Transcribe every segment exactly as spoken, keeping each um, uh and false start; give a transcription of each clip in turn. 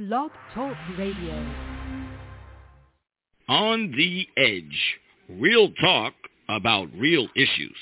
Blog Talk Radio. On the Edge. Real talk about real issues.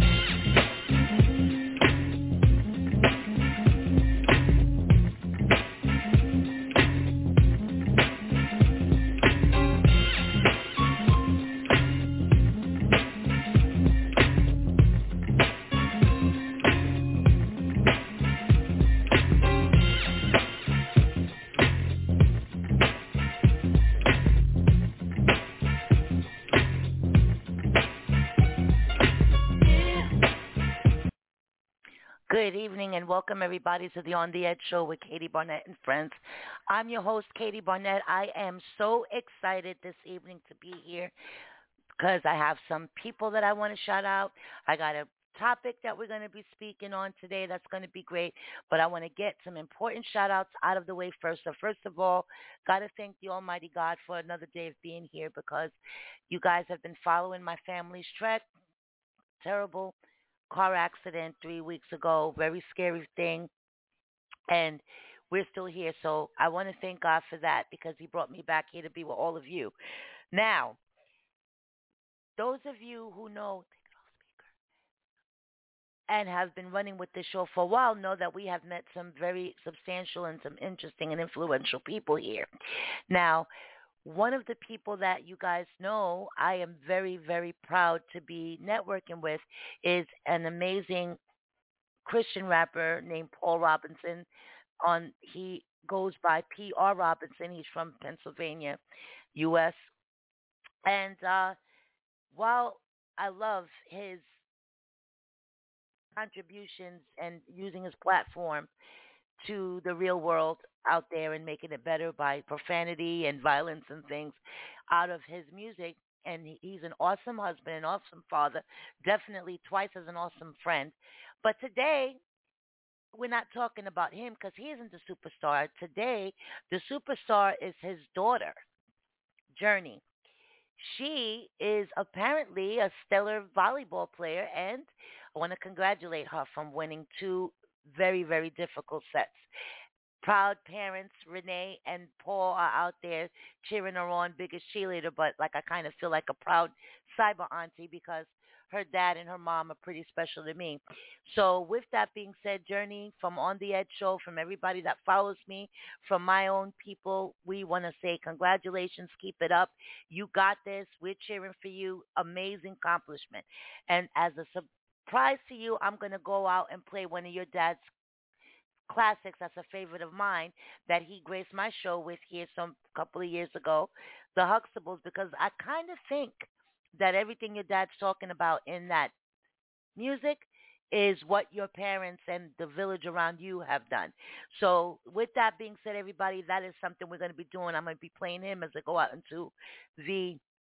Good evening and welcome everybody to the On the Edge show with Katie Barnett and friends. I'm your host, Katie Barnett. I am so excited this evening to be here because I have some people that I want to shout out. I got a topic that we're going to be speaking on today that's going to be great, but I want to get some important shout outs out of the way first. So first of all, got to thank the Almighty God for another day of being here because you guys have been following my family's trek. Terrible car accident three weeks ago, very scary thing, and we're still here. So I want to thank God for that because he brought me back here to be with all of you. Now, those of you who know and have been running with this show for a while know that we have met some very substantial and some interesting and influential people here. Now, one of the people that you guys know I am very, very proud to be networking with is an amazing Christian rapper named Paul Robinson. On He goes by P R Robinson. He's from Pennsylvania, U S. And uh, while I love his contributions and using his platform to the real world out there and making it better by profanity and violence and things out of his music. And he's an awesome husband, an awesome father, definitely twice as an awesome friend. But today, we're not talking about him because he isn't the superstar. Today, the superstar is his daughter, Journey. She is apparently a stellar volleyball player, and I want to congratulate her from winning two very, very difficult sets. Proud parents, Renee and Paul, are out there cheering her on, biggest cheerleader, but like I kind of feel like a proud cyber auntie because her dad and her mom are pretty special to me. So with that being said, Journey, from On the Edge show, from everybody that follows me, from my own people, we want to say congratulations, keep it up. You got this. We're cheering for you. Amazing accomplishment. And as a surprise to you, I'm going to go out and play one of your dad's classics. That's a favorite of mine that he graced my show with here some couple of years ago, the Huxtables, because I kind of think that everything your dad's talking about in that music is what your parents and the village around you have done. So with that being said, everybody, that is something we're going to be doing. I'm going to be playing him as I go out into the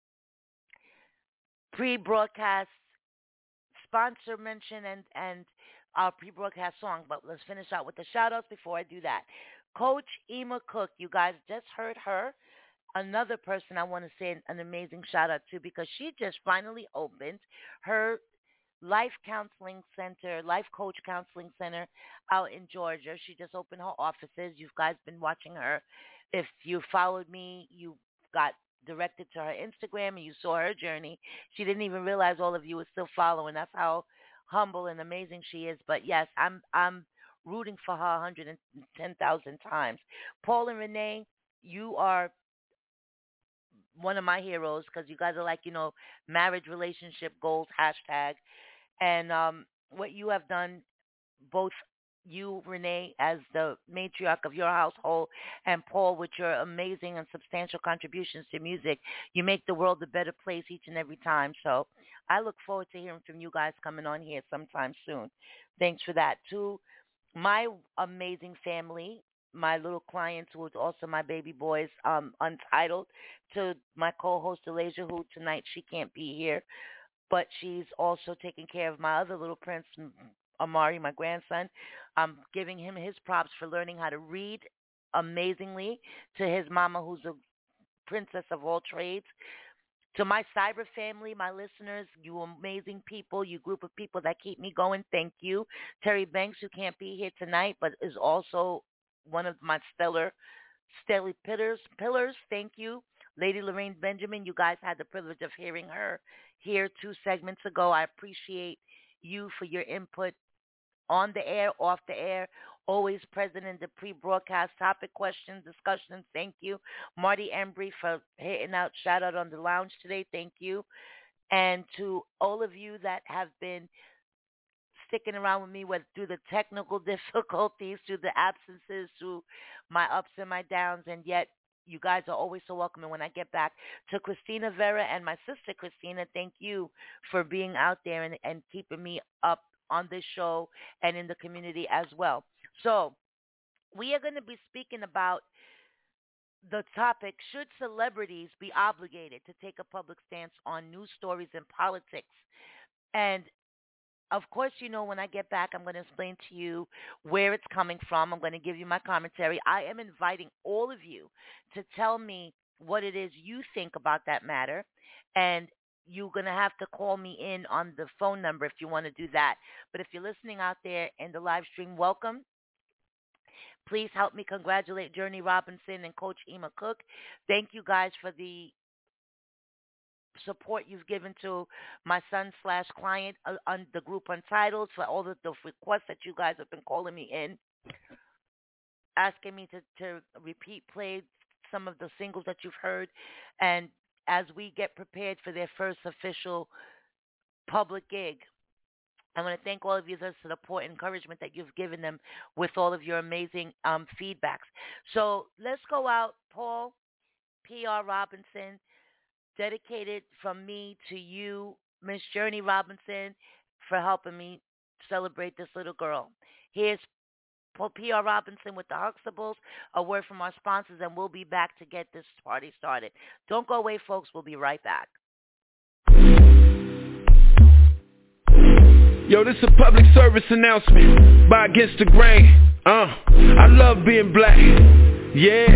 pre-broadcast sponsor mention and, and our pre-broadcast song. But let's finish out with the shout-outs before I do that. Coach Ema Cook, you guys just heard her. Another person I want to say an, an amazing shout-out to because she just finally opened her life counseling center, life coach counseling center out in Georgia. She just opened her offices. You guys been watching her. If you followed me, you got directed to her Instagram and you saw her journey. She didn't even realize all of you were still following. That's how humble and amazing she is. But yes, I'm I'm rooting for her one hundred ten thousand times. Paul and Renee, you are one of my heroes because you guys are like, you know, marriage relationship goals, hashtag. And um, what you have done, both you, Renee, as the matriarch of your household, and Paul, with your amazing and substantial contributions to music, you make the world a better place each and every time. So I look forward to hearing from you guys coming on here sometime soon. Thanks for that. To my amazing family, my little clients who is also my baby boys, um, Untitled, to my co-host, Alasia, who tonight she can't be here, but she's also taking care of my other little prince, Amari, my grandson. I'm giving him his props for learning how to read amazingly, to his mama, who's a princess of all trades. To my cyber family, my listeners, you amazing people, you group of people that keep me going, thank you. Terry Banks, who can't be here tonight, but is also one of my stellar Stelly Pillars, Pillars, thank you. Lady Lorraine Benjamin, you guys had the privilege of hearing her here two segments ago. I appreciate you for your input on the air, off the air, always present in the pre-broadcast topic questions, discussions. Thank you. Marty Embry for hitting out, shout out on the lounge today. Thank you. And to all of you that have been sticking around with me with, through the technical difficulties, through the absences, through my ups and my downs, and yet you guys are always so welcome. And when I get back to Christina Vera and my sister Christina, thank you for being out there and, and keeping me up on this show and in the community as well. So we are going to be speaking about the topic, should celebrities be obligated to take a public stance on news stories and politics? And of course, you know, when I get back, I'm going to explain to you where it's coming from. I'm going to give you my commentary. I am inviting all of you to tell me what it is you think about that matter. And you're going to have to call me in on the phone number if you want to do that. But if you're listening out there in the live stream, welcome. Please help me congratulate Journey Robinson and Coach Ema Cook. Thank you guys for the support you've given to my son slash client uh, on the group Untitled, for all the, the requests that you guys have been calling me in, asking me to, to repeat play some of the singles that you've heard. And as we get prepared for their first official public gig, I want to thank all of you for the support and encouragement that you've given them with all of your amazing um, feedbacks. So let's go out. Paul P R Robinson, dedicated from me to you, Miss Journey Robinson, for helping me celebrate this little girl. Here's Paul P R Robinson with the Huxtables, a word from our sponsors, and we'll be back to get this party started. Don't go away, folks. We'll be right back. Yo, this is a public service announcement by Against the Grain. Uh, I love being black. Yeah.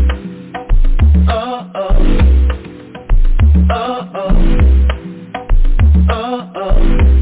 Uh oh. Oh, oh, oh, oh.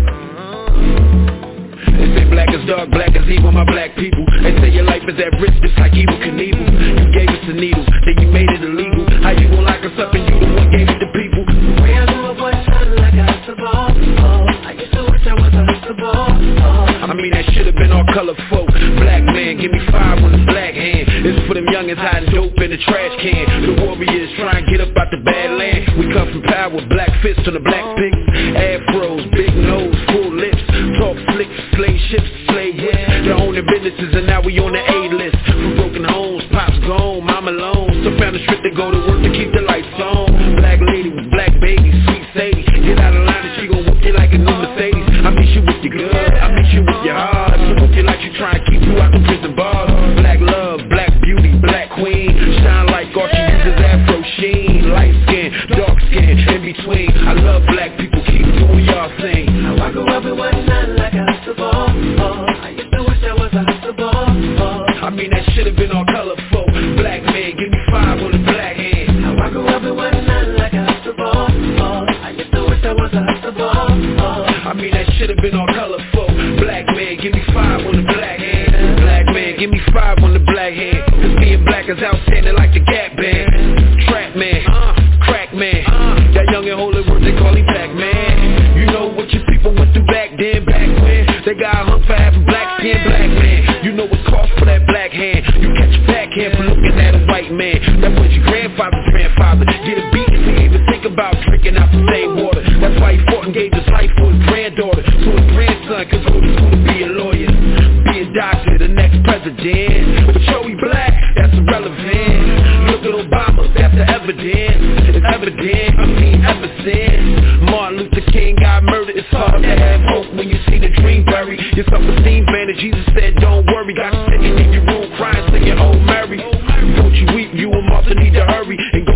They say black is dark, black is evil, my black people. They say your life is at risk, just like Evel Knievel. You gave us a needle, then you made it illegal. How you gon' lock us up and you the one gave it to people? The way I do a boy sounded like a hustle. Oh, I used to wish I was a hustle. Oh, I mean that should've been all colorful. Black man, give me five on the black hand. It's for them youngins hiding dope in the trash can. The warriors try and get up out the bad land. We come from power, black fists on the black pigs. Afros, big nose, full lips. Talk slick, slave ships, slave whips. Their own businesses and now we on the A-list. From broken homes, pops gone, mama alone. So found a strip to go to work to keep the lights on. Black lady with black baby, sweet Sadie. Get out of line and she gon' whoop you like a new Mercedes. I meet you with your good, I meet you with your heart. I whoop you like you try and keep you out the prison bars. Black love, black beauty, black queen. Shine like all she uses afro sheen. Light skin, dark skin, in between. I love black people, keep doing y'all thing. I grew up in one night like a hustle ball. Oh, I used to wish I was a hustle ball. Oh, I mean that should've been all colorful. Black man, give me five on the black hand. I grew up in one night like a hustle ball. Oh, I used to wish I was a hustle ball. Oh, I mean that should've been all colorful. Black man, give me five on the black hand. Black man, give me five on the black hand. Cause being black is outstanding like the Gap Band. Trap man, uh, crack man, uh, that young and holy word they call him Pac-Man. You know what your people went through back then, back when they got hung for having black skin, black man. You know what's cost for that black hand. You catch a backhand for looking at a white man. That was your grandfather's grandfather. Get a beat if he even think about drinking out the same water. That's why he fought and gave his life for his granddaughter. So his grandson could go to school to be a lawyer, be a doctor, the next president. But Joey Black, that's irrelevant. Look at Obama, that's the evidence. It's evident, I mean ever since Martin Luther King got murdered. It's hard to have hope when you see the dream buried. Your self-esteem vanished, Jesus said don't worry. Got you sitting in your room crying, singing oh Mary. Don't you weep, you and Martha need to hurry and go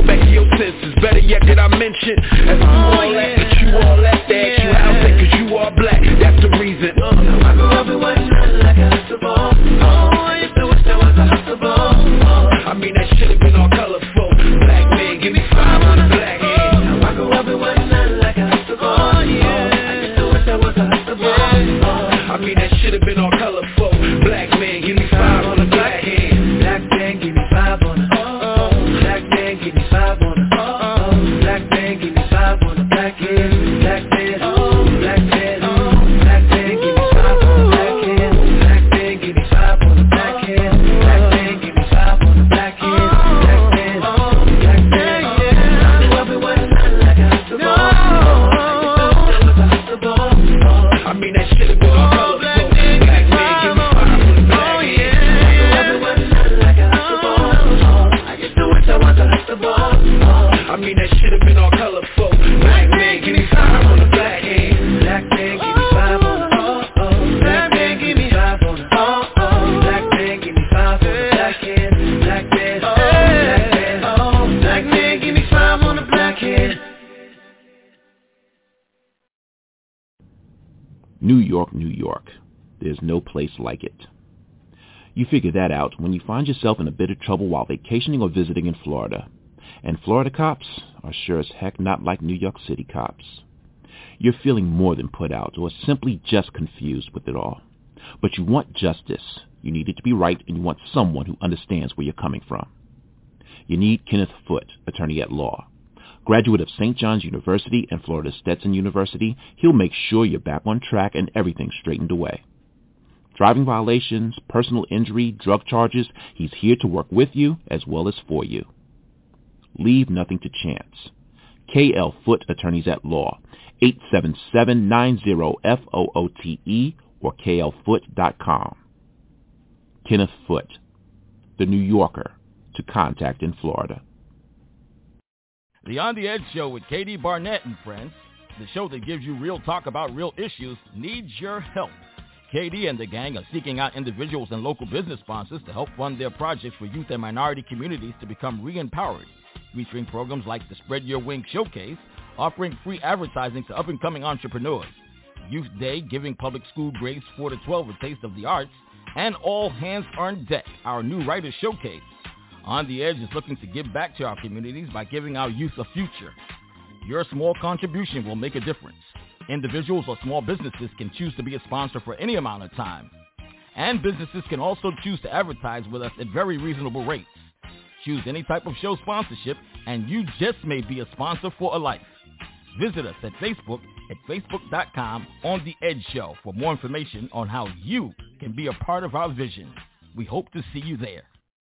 New York, New York. There's no place like it. You figure that out when you find yourself in a bit of trouble while vacationing or visiting in Florida. And Florida cops are sure as heck not like New York City cops. You're feeling more than put out or simply just confused with it all. But you want justice. You need it to be right, and you want someone who understands where you're coming from. You need Kenneth Foote, attorney at law. Graduate of Saint John's University and Florida Stetson University, he'll make sure you're back on track and everything's straightened away. Driving violations, personal injury, drug charges, he's here to work with you as well as for you. Leave nothing to chance. K L Foote Attorneys at Law, eight seven seven, nine zero, F O O T E or K L Foote dot com. Kenneth Foote, the New Yorker, to contact in Florida. The On the Edge Show with Katie Barnett and friends, the show that gives you real talk about real issues, needs your help. Katie and the gang are seeking out individuals and local business sponsors to help fund their projects for youth and minority communities to become re-empowered, featuring programs like the Spread Your Wings Showcase, offering free advertising to up-and-coming entrepreneurs, Youth Day, giving public school grades four to twelve a taste of the arts, and All Hands on Deck, our new writers showcase. On the Edge is looking to give back to our communities by giving our youth a future. Your small contribution will make a difference. Individuals or small businesses can choose to be a sponsor for any amount of time. And businesses can also choose to advertise with us at very reasonable rates. Choose any type of show sponsorship, and you just may be a sponsor for a life. Visit us at Facebook at facebook dot com On The Edge Show for more information on how you can be a part of our vision. We hope to see you there.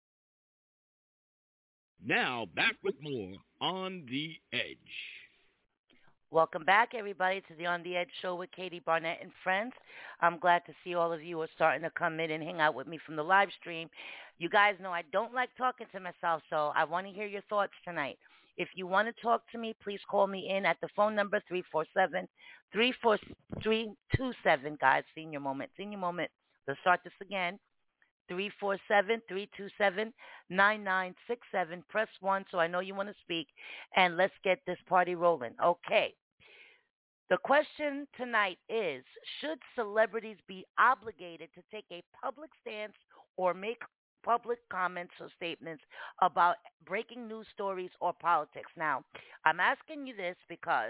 Now, back with more On the Edge. Welcome back, everybody, to the On the Edge Show with Katie Barnett and friends. I'm glad to see all of you are starting to come in and hang out with me from the live stream. You guys know I don't like talking to myself, so I want to hear your thoughts tonight. If you want to talk to me, please call me in at the phone number three four seven, three four three two seven, guys. Senior moment, senior moment. Let's start this again. three four seven, three two seven, nine nine six seven. Press one so I know you want to speak, and let's get this party rolling. Okay. The question tonight is, should celebrities be obligated to take a public stance or make public comments or statements about breaking news stories or politics? Now, I'm asking you this because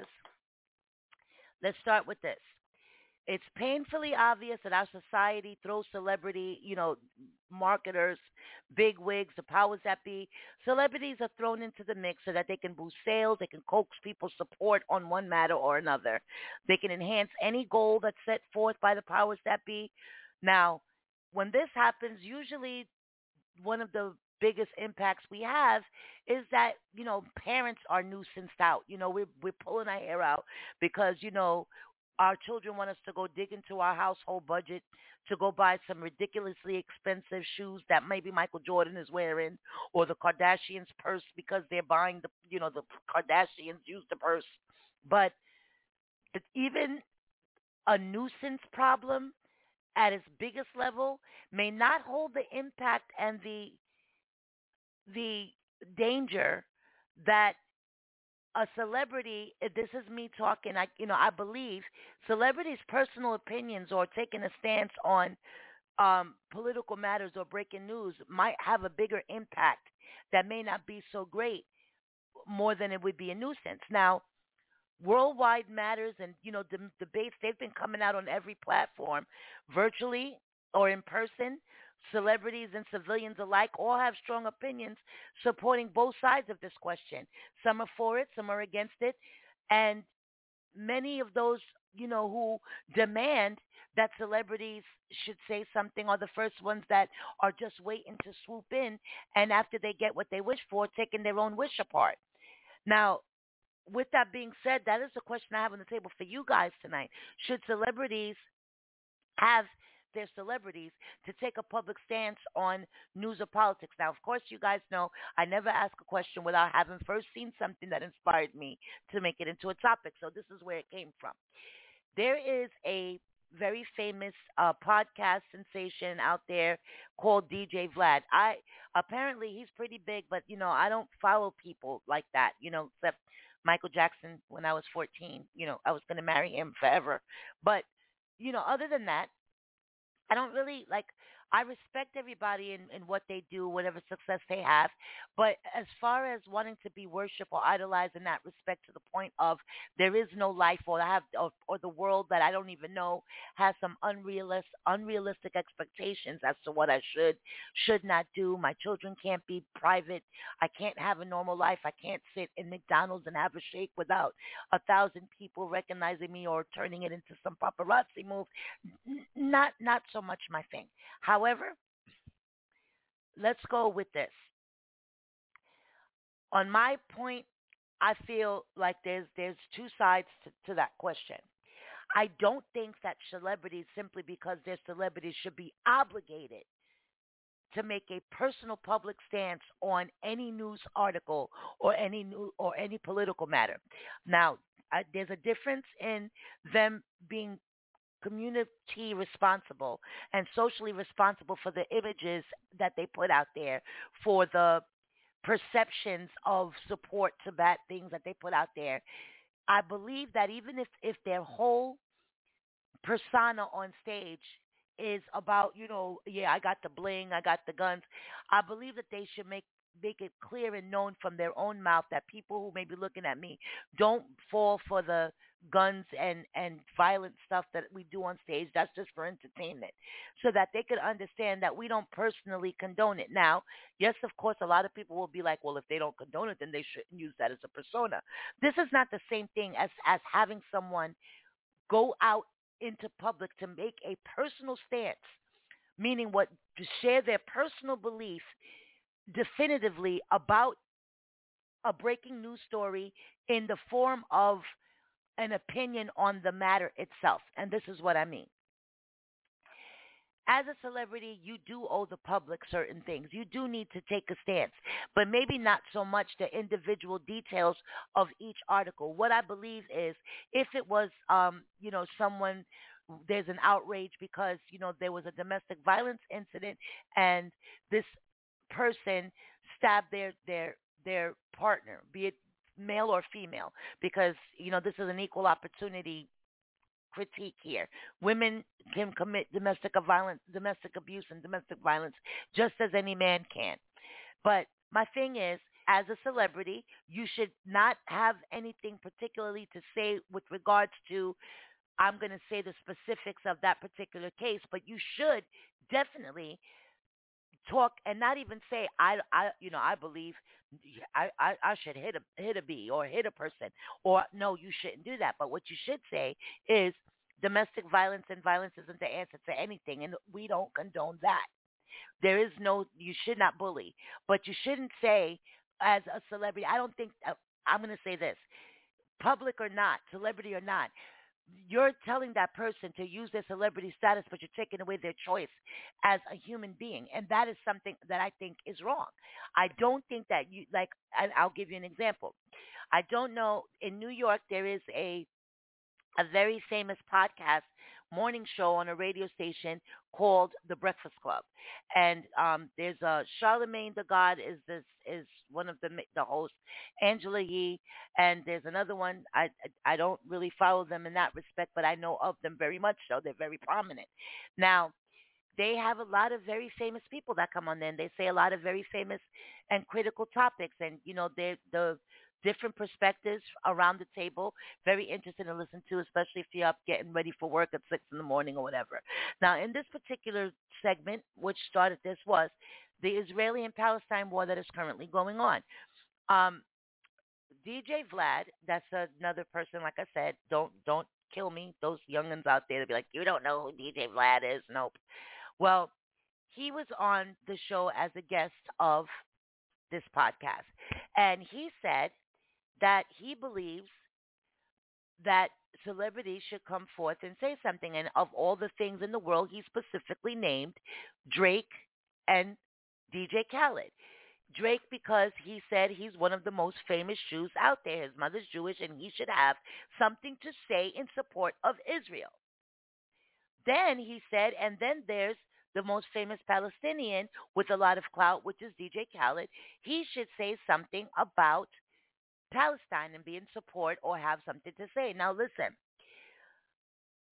let's start with this. It's painfully obvious that our society throws celebrity, you know, marketers, big wigs, the powers that be. Celebrities are thrown into the mix so that they can boost sales, they can coax people's support on one matter or another. They can enhance any goal that's set forth by the powers that be. Now, when this happens, usually one of the biggest impacts we have is that, you know, parents are nuisanced out. You know, we're, we're pulling our hair out because, you know, our children want us to go dig into our household budget to go buy some ridiculously expensive shoes that maybe Michael Jordan is wearing, or the Kardashians' purse because they're buying the, you know, the Kardashians use the purse. But it's even a nuisance problem at its biggest level may not hold the impact and the the danger that a celebrity, this is me talking, I, you know, I believe celebrities' personal opinions or taking a stance on um, political matters or breaking news might have a bigger impact that may not be so great more than it would be a nuisance. Now, worldwide matters and, you know, the debates, they've been coming out on every platform, virtually or in person. Celebrities and civilians alike all have strong opinions supporting both sides of this question. Some are for it, some are against it. And many of those, you know, who demand that celebrities should say something are the first ones that are just waiting to swoop in. And after they get what they wish for, taking their own wish apart. Now, with that being said, that is the question I have on the table for you guys tonight. Should celebrities have their celebrities to take a public stance on news or politics? Now, of course, you guys know I never ask a question without having first seen something that inspired me to make it into a topic. So this is where it came from. There is a very famous uh, podcast sensation out there called D J Vlad. I apparently he's pretty big, but you know I don't follow people like that. You know, except Michael Jackson when I was fourteen. You know, I was going to marry him forever, but you know, other than that, I don't really like. I respect everybody in, in what they do, whatever success they have. But as far as wanting to be worshipped or idolized in that respect, to the point of there is no life, or I have, or, or the world that I don't even know has some unrealistic, unrealistic expectations as to what I should, should not do. My children can't be private. I can't have a normal life. I can't sit in McDonald's and have a shake without a thousand people recognizing me or turning it into some paparazzi move. N- not, not so much my thing. However, let's go with this. On my point, I feel like there's there's two sides to, to that question. I don't think that celebrities, simply because they're celebrities, should be obligated to make a personal public stance on any news article or any new or any political matter. Now, I, there's a difference in them being community responsible and socially responsible for the images that they put out there, for the perceptions of support to bad things that they put out there. I believe that even if, if their whole persona on stage is about, you know, yeah, I got the bling, I got the guns, I believe that they should make make it clear and known from their own mouth that people who may be looking at me don't fall for the guns and, and violent stuff that we do on stage. That's just for entertainment, so that they could understand that we don't personally condone it. Now, yes, of course, a lot of people will be like, well, if they don't condone it, then they shouldn't use that as a persona. This is not the same thing as, as having someone go out into public to make a personal stance, meaning what, to share their personal belief definitively about a breaking news story in the form of an opinion on the matter itself. And this is what I mean. As a celebrity, you do owe the public certain things. You do need to take a stance, but maybe not so much the individual details of each article. What I believe is, if it was, um, you know, someone, there's an outrage because, you know, there was a domestic violence incident and this person stabbed their their their partner, be it male or female, because, you know, this is an equal opportunity critique here. Women can commit domestic violence, domestic abuse, and domestic violence just as any man can. But my thing is, as a celebrity, you should not have anything particularly to say with regards to, I'm going to say the specifics of that particular case, but you should definitely talk and not even say, I, I, you know, I believe I, I, I should hit a hit a bee or hit a person, or no, you shouldn't do that. But what you should say is, domestic violence and violence isn't the answer to anything, and we don't condone that. There is no, you should not bully, but you shouldn't say, as a celebrity, I don't think, uh, I'm going to say this, public or not, celebrity or not, you're telling that person to use their celebrity status, but you're taking away their choice as a human being. And that is something that I think is wrong. I don't think that you, like, and I'll give you an example. I don't know, in New York, there is a, a very famous podcast morning show on a radio station called The Breakfast Club. And um, there's a Charlemagne the God is this is one of the the hosts, Angela Yee, and there's another one. I I don't really follow them in that respect, but I know of them very much so. They're very prominent. Now, they have a lot of very famous people that come on there, and they say a lot of very famous and critical topics, and you know, they the different perspectives around the table, very interesting to listen to, especially if you're up getting ready for work at six in the morning or whatever. Now, in this particular segment, which started this, was the Israeli and Palestine war that is currently going on. Um, D J Vlad, that's another person, like I said, don't don't kill me. Those youngins out there, they'll be like, you don't know who D J Vlad is. Nope. Well, he was on the show as a guest of this podcast, and he said that he believes that celebrities should come forth and say something. And of all the things in the world, he specifically named Drake and D J Khaled. Drake, because he said he's one of the most famous Jews out there. His mother's Jewish, and he should have something to say in support of Israel. Then he said, and then there's the most famous Palestinian with a lot of clout, which is D J Khaled. He should say something about Palestine and be in support or have something to say. Now, listen,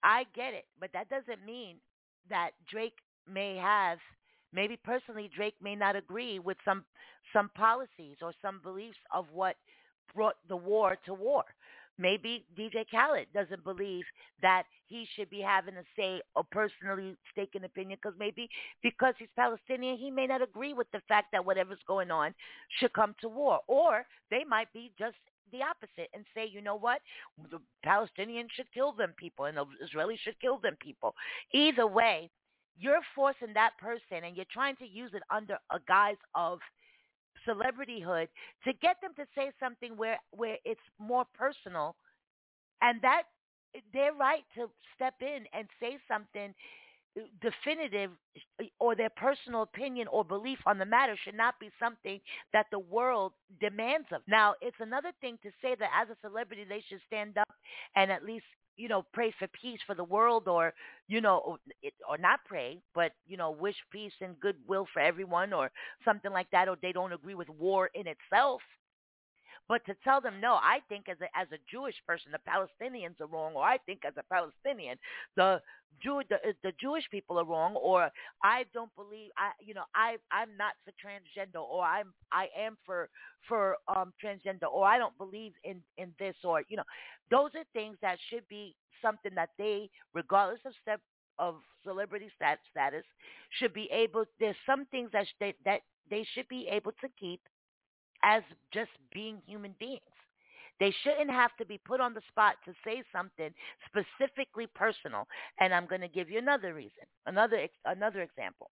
I get it, but that doesn't mean that Drake may have, maybe personally Drake may not agree with some some policies or some beliefs of what brought the war to war. Maybe D J Khaled doesn't believe that he should be having a say or personally stake an opinion because maybe because he's Palestinian, he may not agree with the fact that whatever's going on should come to war. Or they might be just the opposite and say, you know what, the Palestinians should kill them people and the Israelis should kill them people. Either way, you're forcing that person and you're trying to use it under a guise of celebrityhood to get them to say something where where it's more personal, and that they're right to step in and say something definitive, or their personal opinion or belief on the matter should not be something that the world demands of. Now, it's another thing to say that as a celebrity they should stand up and at least, you know, pray for peace for the world, or, you know, or, or not pray, but, you know, wish peace and goodwill for everyone or something like that, or they don't agree with war in itself. But to tell them, no, I think as a as a Jewish person, the Palestinians are wrong, or I think as a Palestinian, the Jew the, the Jewish people are wrong, or I don't believe I you know I I'm not for transgender, or I'm I am for for um transgender, or I don't believe in in this, or you know, those are things that should be something that they, regardless of step of celebrity stat, status, should be able. There's some things that sh- they, that they should be able to keep as just being human beings. They shouldn't have to be put on the spot to say something specifically personal. And I'm going to give you another reason, another ex- another example.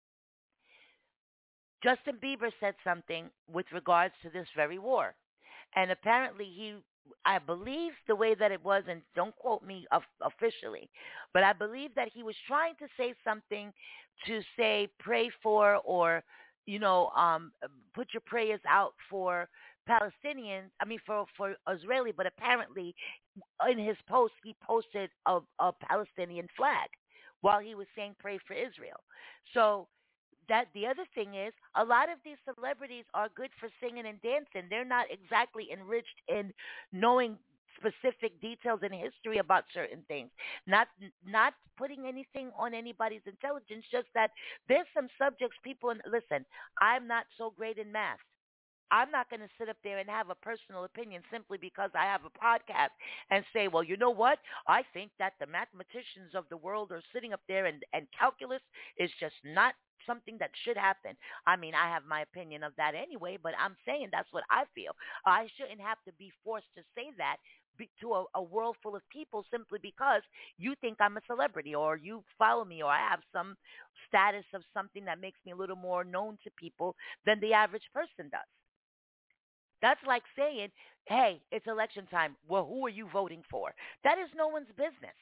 Justin Bieber said something with regards to this very war. And apparently he, I believe the way that it was, and don't quote me of, officially, but I believe that he was trying to say something to say pray for, or you know, um, put your prayers out for Palestinians, I mean, for, for Israeli, but apparently in his post, he posted a, a Palestinian flag while he was saying pray for Israel. So that the other thing is, a lot of these celebrities are good for singing and dancing. They're not exactly enriched in knowing specific details in history about certain things. Not not putting anything on anybody's intelligence, just that there's some subjects people, and listen, I'm not so great in math. I'm not going to sit up there and have a personal opinion simply because I have a podcast and say, well, you know what? I think that the mathematicians of the world are sitting up there, and, and calculus is just not something that should happen. I mean, I have my opinion of that anyway, but I'm saying that's what I feel. I shouldn't have to be forced to say that to a, a world full of people simply because you think I'm a celebrity, or you follow me, or I have some status of something that makes me a little more known to people than the average person does. That's like saying, hey, it's election time. Well, who are you voting for? That is no one's business.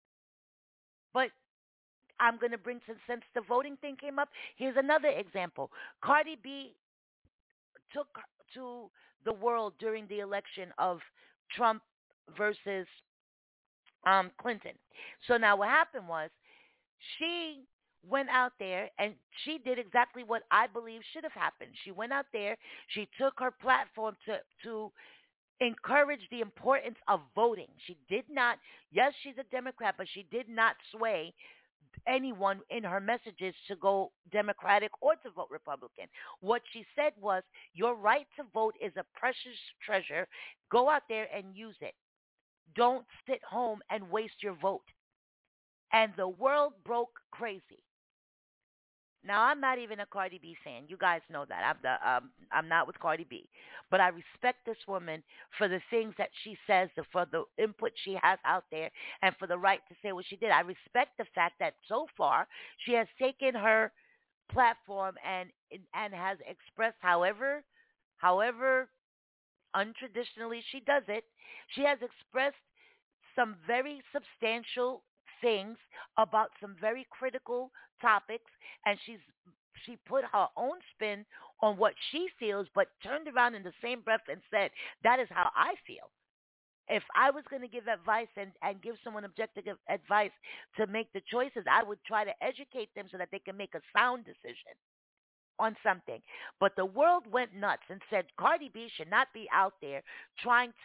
But I'm going to bring, since, since the voting thing came up, here's another example. Cardi B took to the world during the election of Trump versus um, Clinton. So now what happened was, she went out there and she did exactly what I believe should have happened. She went out there, she took her platform to to encourage the importance of voting. She did not, yes, she's a Democrat, but she did not sway anyone in her messages to go Democratic or to vote Republican. What she said was, your right to vote is a precious treasure. Go out there and use it. Don't sit home and waste your vote. And the world broke crazy. Now, I'm not even a Cardi B fan. You guys know that. I'm the um, I'm not with Cardi B. But I respect this woman for the things that she says, for the input she has out there, and for the right to say what she did. I respect the fact that so far she has taken her platform and and has expressed however however untraditionally she does it. She has expressed some very substantial things about some very critical topics, and she's she put her own spin on what she feels, but turned around in the same breath and said, that is how I feel. If I was going to give advice and, and give someone objective advice to make the choices, I would try to educate them so that they can make a sound decision on something. But the world went nuts and said Cardi B should not be out there trying to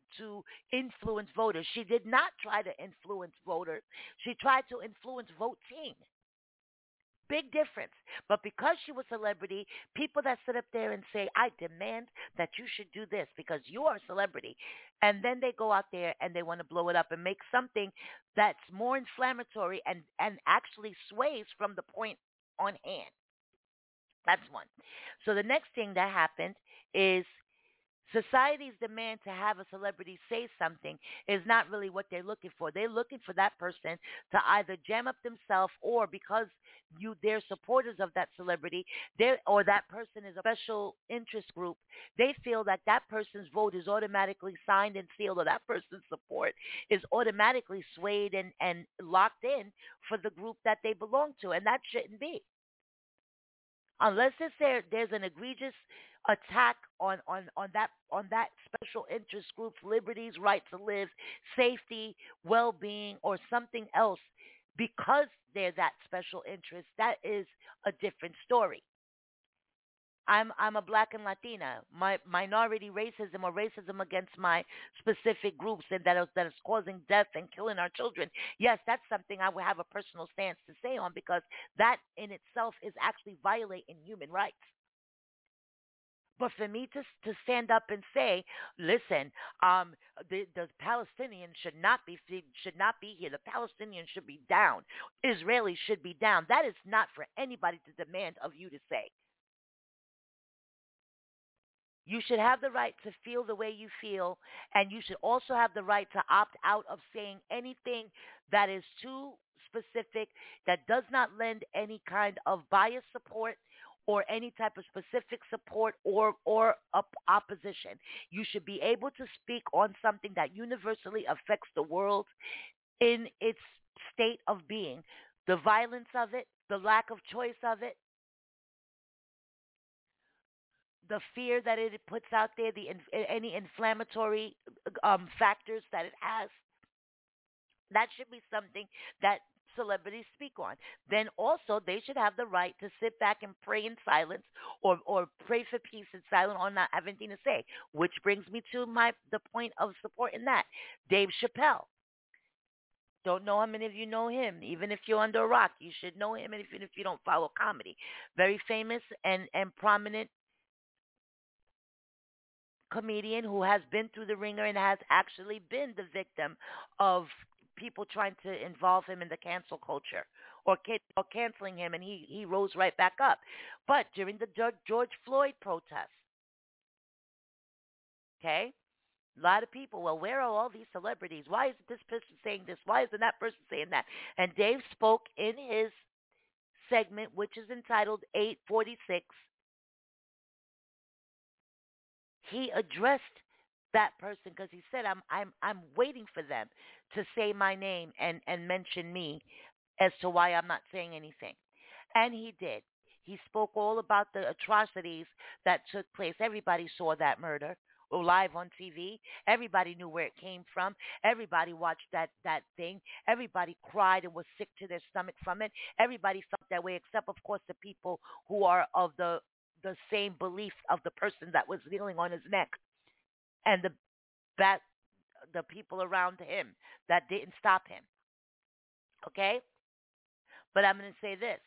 to influence voters. She did not try to influence voters. She tried to influence voting. Big difference. But because she was a celebrity, people that sit up there and say, I demand that you should do this because you are a celebrity. And then they go out there and they want to blow it up and make something that's more inflammatory and, and actually sways from the point on hand. That's one. So the next thing that happened is society's demand to have a celebrity say something is not really what they're looking for. They're looking for that person to either jam up themselves, or because you they're supporters of that celebrity, they or that person is a special interest group, they feel that that person's vote is automatically signed and sealed, or that person's support is automatically swayed and, and locked in for the group that they belong to, and that shouldn't be. Unless it's there, there's an egregious attack on, on, on that on that special interest group's liberties, right to live, safety, well-being, or something else because they're that special interest, that is a different story. I'm I'm a black and Latina. My minority racism or racism against my specific groups and that is, that is causing death and killing our children. Yes, that's something I would have a personal stance to say on, because that in itself is actually violating human rights. But for me to to stand up and say, listen, um, the the Palestinians should not be should not be here. The Palestinians should be down. Israelis should be down. That is not for anybody to demand of you to say. You should have the right to feel the way you feel, and you should also have the right to opt out of saying anything that is too specific, that does not lend any kind of biased support or any type of specific support or, or op- opposition. You should be able to speak on something that universally affects the world in its state of being. The violence of it, the lack of choice of it, the fear that it puts out there, the any inflammatory um, factors that it has, that should be something that celebrities speak on. Then also they should have the right to sit back and pray in silence, or, or pray for peace in silence, or not have anything to say. Which brings me to my the point of support in that. Dave Chappelle. Don't know how many of you know him. Even if you're under a rock, you should know him, and even if you don't follow comedy. Very famous and, and prominent comedian who has been through the ringer and has actually been the victim of people trying to involve him in the cancel culture or, or canceling him, and he, he rose right back up. But during the George Floyd protests, okay, a lot of people, well, where are all these celebrities? Why isn't this person saying this? Why isn't that person saying that? And Dave spoke in his segment, which is entitled eight forty-six. He addressed that person because he said, I'm I'm I'm waiting for them to say my name and, and mention me as to why I'm not saying anything. And he did. He spoke all about the atrocities that took place. Everybody saw that murder live on T V. Everybody knew where it came from. Everybody watched that, that thing. Everybody cried and was sick to their stomach from it. Everybody felt that way, except, of course, the people who are of the the same belief of the person that was kneeling on his neck, and the that the people around him that didn't stop him. Okay? But I'm going to say this.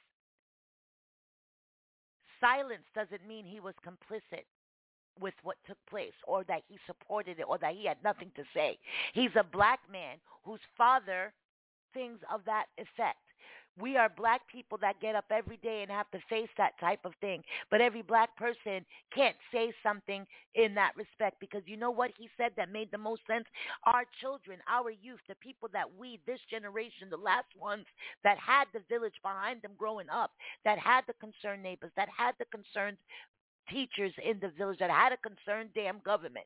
Silence doesn't mean he was complicit with what took place, or that he supported it, or that he had nothing to say. He's a black man whose father things of that effect. We are black people that get up every day and have to face that type of thing. But every black person can't say something in that respect, because you know what he said that made the most sense? Our children, our youth, the people that we, this generation, the last ones that had the village behind them growing up, that had the concerned neighbors, that had the concerned teachers in the village, that had a concerned damn government,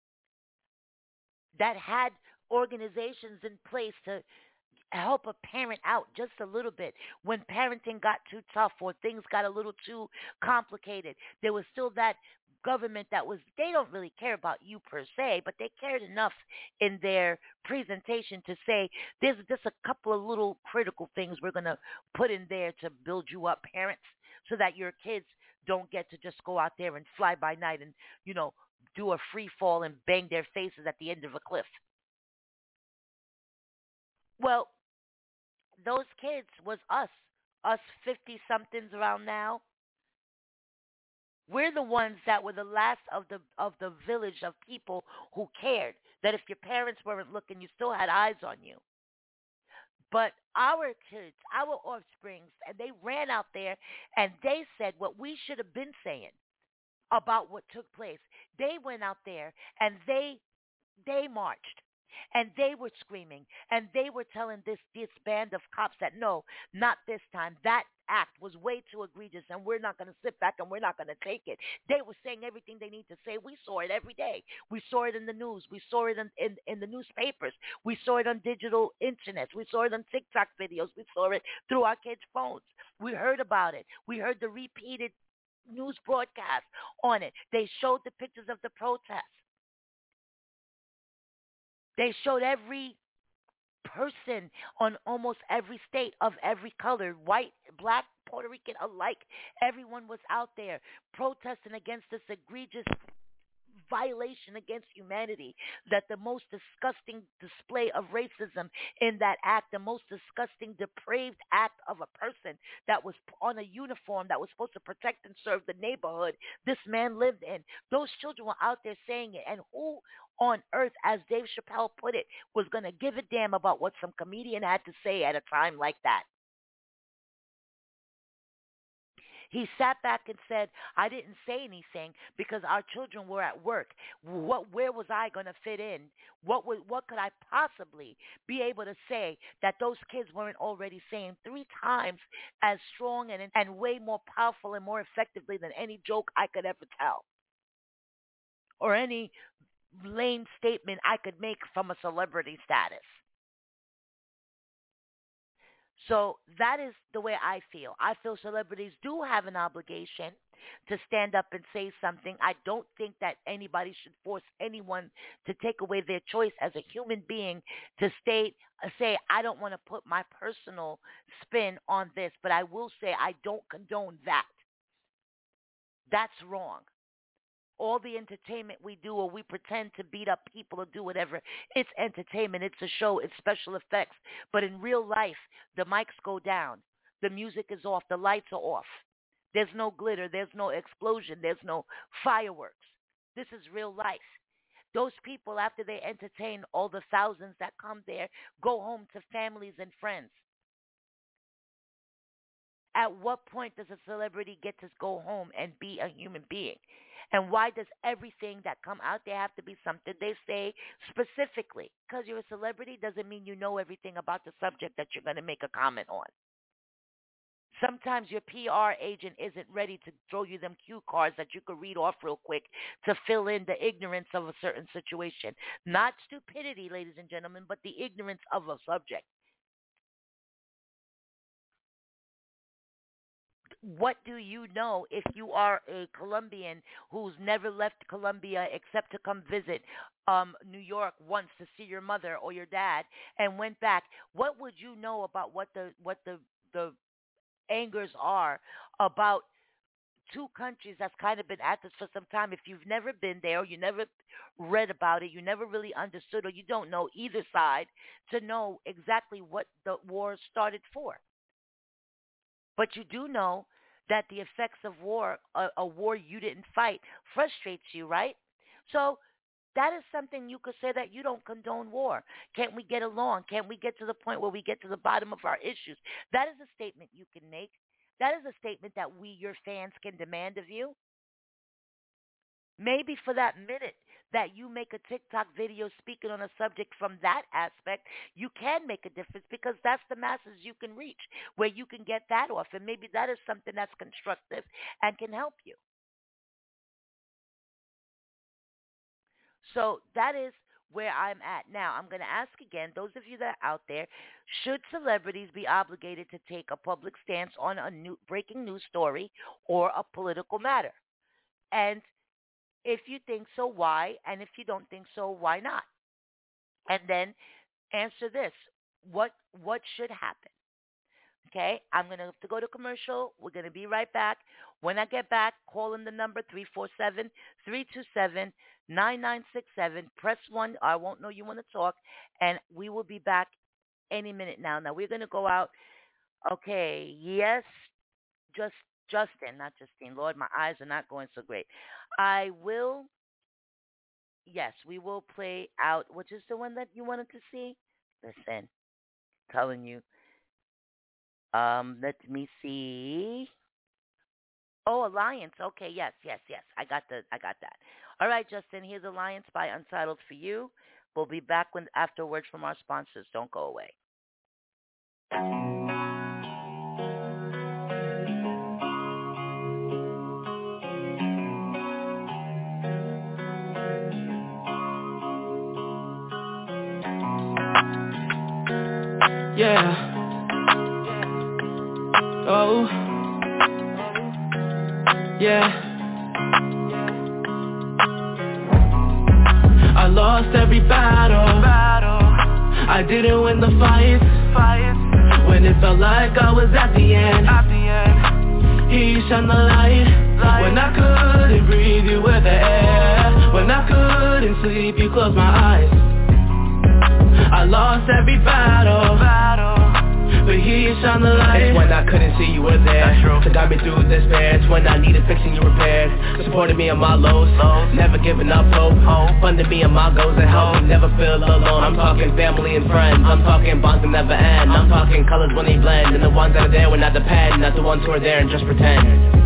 that had organizations in place to help a parent out just a little bit when parenting got too tough or things got a little too complicated. There was still that government that was, they don't really care about you per se, but they cared enough in their presentation to say, there's just a couple of little critical things we're going to put in there to build you up, parents, so that your kids don't get to just go out there and fly by night and, you know, do a free fall and bang their faces at the end of a cliff. Well, those kids was us, us fifty-somethings around now. We're the ones that were the last of the of the village of people who cared that if your parents weren't looking, you still had eyes on you. But our kids, our offsprings, and they ran out there and they said what we should have been saying about what took place. They went out there and they they marched and they were screaming and they were telling this this band of cops that no, not this time. That act was way too egregious and we're not going to sit back and we're not going to take it. They were saying everything they need to say. We saw it every day. We saw it in the news. We saw it in, in, in the newspapers. We saw it on digital internet. We saw it on TikTok videos. We saw it through our kids' phones. We heard about it. We heard the repeated news broadcast on it. They showed the pictures of the protests. They showed every person on almost every state of every color, white, black, Puerto Rican alike. Everyone was out there protesting against this egregious violation against humanity, that the most disgusting display of racism in that act, the most disgusting, depraved act of a person that was on a uniform that was supposed to protect and serve the neighborhood this man lived in. Those children were out there saying it, and who on earth, as Dave Chappelle put it, was going to give a damn about what some comedian had to say at a time like that? He sat back and said, I didn't say anything because our children were at work. What, where was I going to fit in? What, was, what could I possibly be able to say that those kids weren't already saying three times as strong and, and way more powerful and more effectively than any joke I could ever tell? Or any lame statement I could make from a celebrity status. So that is the way I feel. I feel celebrities do have an obligation to stand up and say something. I don't think that anybody should force anyone to take away their choice as a human being to state, uh, say, I don't want to put my personal spin on this, but I will say I don't condone that. That's wrong. All the entertainment we do, or we pretend to beat up people or do whatever, it's entertainment, it's a show, it's special effects. But in real life, the mics go down, the music is off, the lights are off. There's no glitter, there's no explosion, there's no fireworks. This is real life. Those people, after they entertain all the thousands that come there, go home to families and friends. At what point does a celebrity get to go home and be a human being? And why does everything that come out there have to be something they say specifically? Because you're a celebrity doesn't mean you know everything about the subject that you're going to make a comment on. Sometimes your P R agent isn't ready to throw you them cue cards that you could read off real quick to fill in the ignorance of a certain situation. Not stupidity, ladies and gentlemen, but the ignorance of a subject. What do you know if you are a Colombian who's never left Colombia except to come visit um, New York once to see your mother or your dad and went back? What would you know about what the what the the angers are about two countries that's kind of been at this for some time? If you've never been there, or you never read about it, you never really understood, or you don't know either side to know exactly what the war started for. But you do know that the effects of war, a, a war you didn't fight, frustrates you, right? So that is something you could say that you don't condone war. Can't we get along? Can't we get to the point where we get to the bottom of our issues? That is a statement you can make. That is a statement that we, your fans, can demand of you. Maybe for that minute that you make a TikTok video speaking on a subject from that aspect, you can make a difference because that's the masses you can reach, where you can get that off. And maybe that is something that's constructive and can help you. So that is where I'm at now. I'm going to ask again, those of you that are out there, should celebrities be obligated to take a public stance on a new breaking news story or a political matter? And if you think so, why? And if you don't think so, why not? And then answer this. What what should happen? Okay, I'm going to have to go to commercial. We're going to be right back. When I get back, call in the number three four seven, three two seven, nine nine six seven. Press one. I won't know you want to talk. And we will be back any minute now. Now, we're going to go out. Okay, yes, just Justin, not Justine. Lord, my eyes are not going so great. I will, yes, we will play out, which is the one that you wanted to see. Listen, telling you. Um, let me see. Oh, Alliance. Okay, yes, yes, yes. I got the, I got that. All right, Justin. Here's Alliance by Untitled for you. We'll be back when afterwards from our sponsors. Don't go away. Yeah. Oh. Yeah. I lost every battle. I didn't win the fight. When it felt like I was at the end. He shone the light. When I couldn't breathe, you were the air. When I couldn't sleep, you closed my eyes. I lost every battle, but he shone the light. It's when I couldn't see you were there to guide me through despair. It's when I needed fixing, you repaired. Supported me in my lows, never giving up hope. Funded me in my goals and helped me never feel alone. I'm talking family and friends, I'm talking bonds that never end. I'm talking colors when they blend, and the ones that are there when I depend, not the ones who are there and just pretend.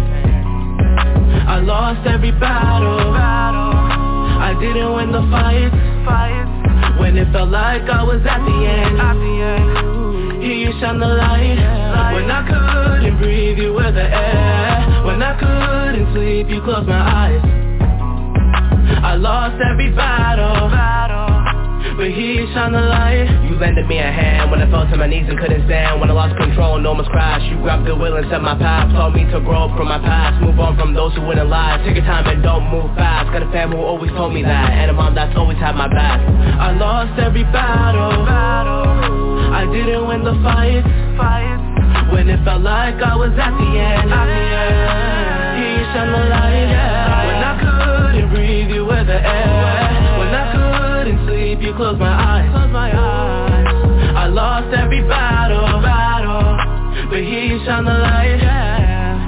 I lost every battle, I didn't win the fight. When it felt like I was at the end, here you shone the light. When I couldn't breathe, you were the air. When I couldn't sleep, you closed my eyes. I lost every battle, but he shone the light. You lended me a hand when I fell to my knees and couldn't stand. When I lost control and almost crashed, you grabbed the wheel and set my path. Taught me to grow from my past, move on from those who wouldn't lie. Take your time and don't move fast. Got a fam who always told me that, and a mom that's always had my back. I lost every battle, I didn't win the fight. When it felt like I was at the end, he shone the light. When I couldn't breathe, you were the air. When I couldn't sleep, you closed my eyes. I lost every battle, but he shone the light.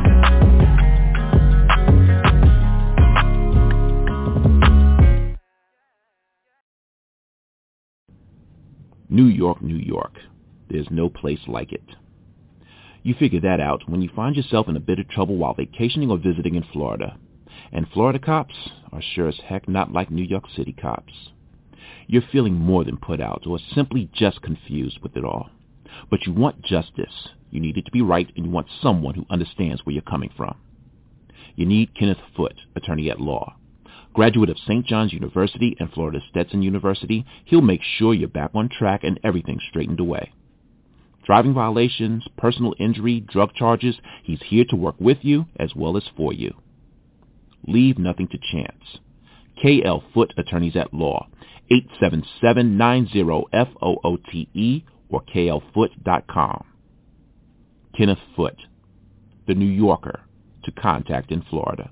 New York, New York. There's no place like it. You figure that out when you find yourself in a bit of trouble while vacationing or visiting in Florida. And Florida cops are sure as heck not like New York City cops. You're feeling more than put out or simply just confused with it all. But you want justice. You need it to be right, and you want someone who understands where you're coming from. You need Kenneth Foote, attorney at law. Graduate of Saint John's University and Florida Stetson University, he'll make sure you're back on track and everything's straightened away. Driving violations, personal injury, drug charges, he's here to work with you as well as for you. Leave nothing to chance. K L Foote Attorneys at Law, eight seven seven, nine zero, F O O T E or K L Foote dot com. Kenneth Foote, the New Yorker to contact in Florida.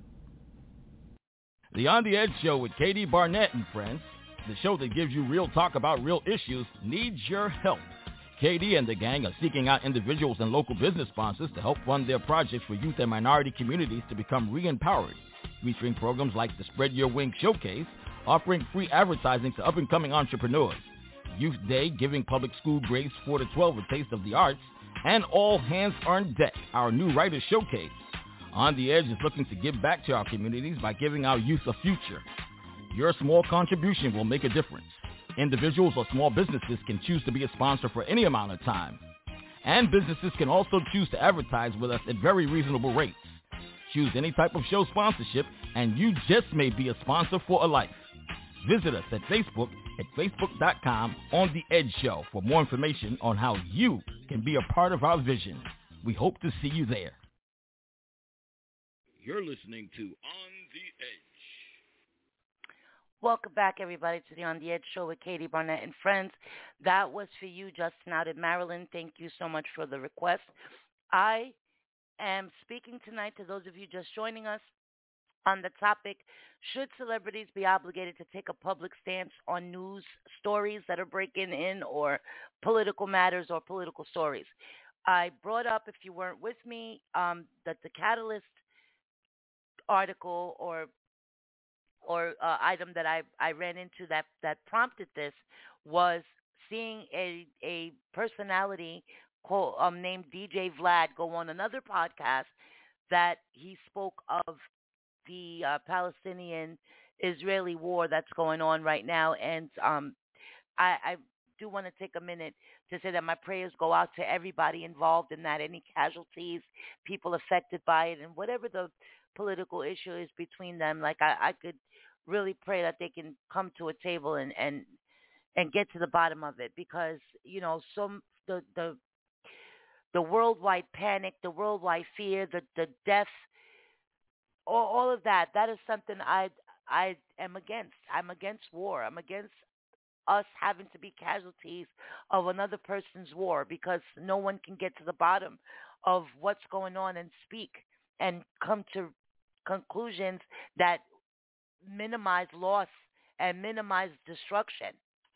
The On the Edge Show with Katie Barnett and friends, the show that gives you real talk about real issues, needs your help. Katie and the gang are seeking out individuals and local business sponsors to help fund their projects for youth and minority communities to become re-empowered, featuring programs like the Spread Your Wings Showcase, offering free advertising to up-and-coming entrepreneurs, Youth Day giving public school grades four to twelve a taste of the arts, and All Hands on Deck, our new writers showcase. On the Edge is looking to give back to our communities by giving our youth a future. Your small contribution will make a difference. Individuals or small businesses can choose to be a sponsor for any amount of time. And businesses can also choose to advertise with us at very reasonable rates. Choose any type of show sponsorship, and you just may be a sponsor for a life. Visit us at Facebook at facebook dot com On The Edge Show for more information on how you can be a part of our vision. We hope to see you there. You're listening to On the Edge. Welcome back, everybody, to the On the Edge show with Katie Barnett and friends. That was for you, Justin, out in Maryland. Thank you so much for the request. I am speaking tonight to those of you just joining us on the topic, should celebrities be obligated to take a public stance on news stories that are breaking in or political matters or political stories? I brought up, if you weren't with me, um, that the Catalyst article or or uh, item that I, I ran into that, that prompted this was seeing a a personality called, um, named D J Vlad go on another podcast that he spoke of the uh, Palestinian-Israeli war that's going on right now. And um, I, I do want to take a minute to say that my prayers go out to everybody involved in that, any casualties, people affected by it, and whatever the political issue is between them. Like I, I could really pray that they can come to a table and, and and get to the bottom of it, because you know some the the the worldwide panic, the worldwide fear, the the death, all, all of that. That is something I I am against. I'm against war. I'm against us having to be casualties of another person's war, because no one can get to the bottom of what's going on and speak and come to conclusions that minimize loss and minimize destruction.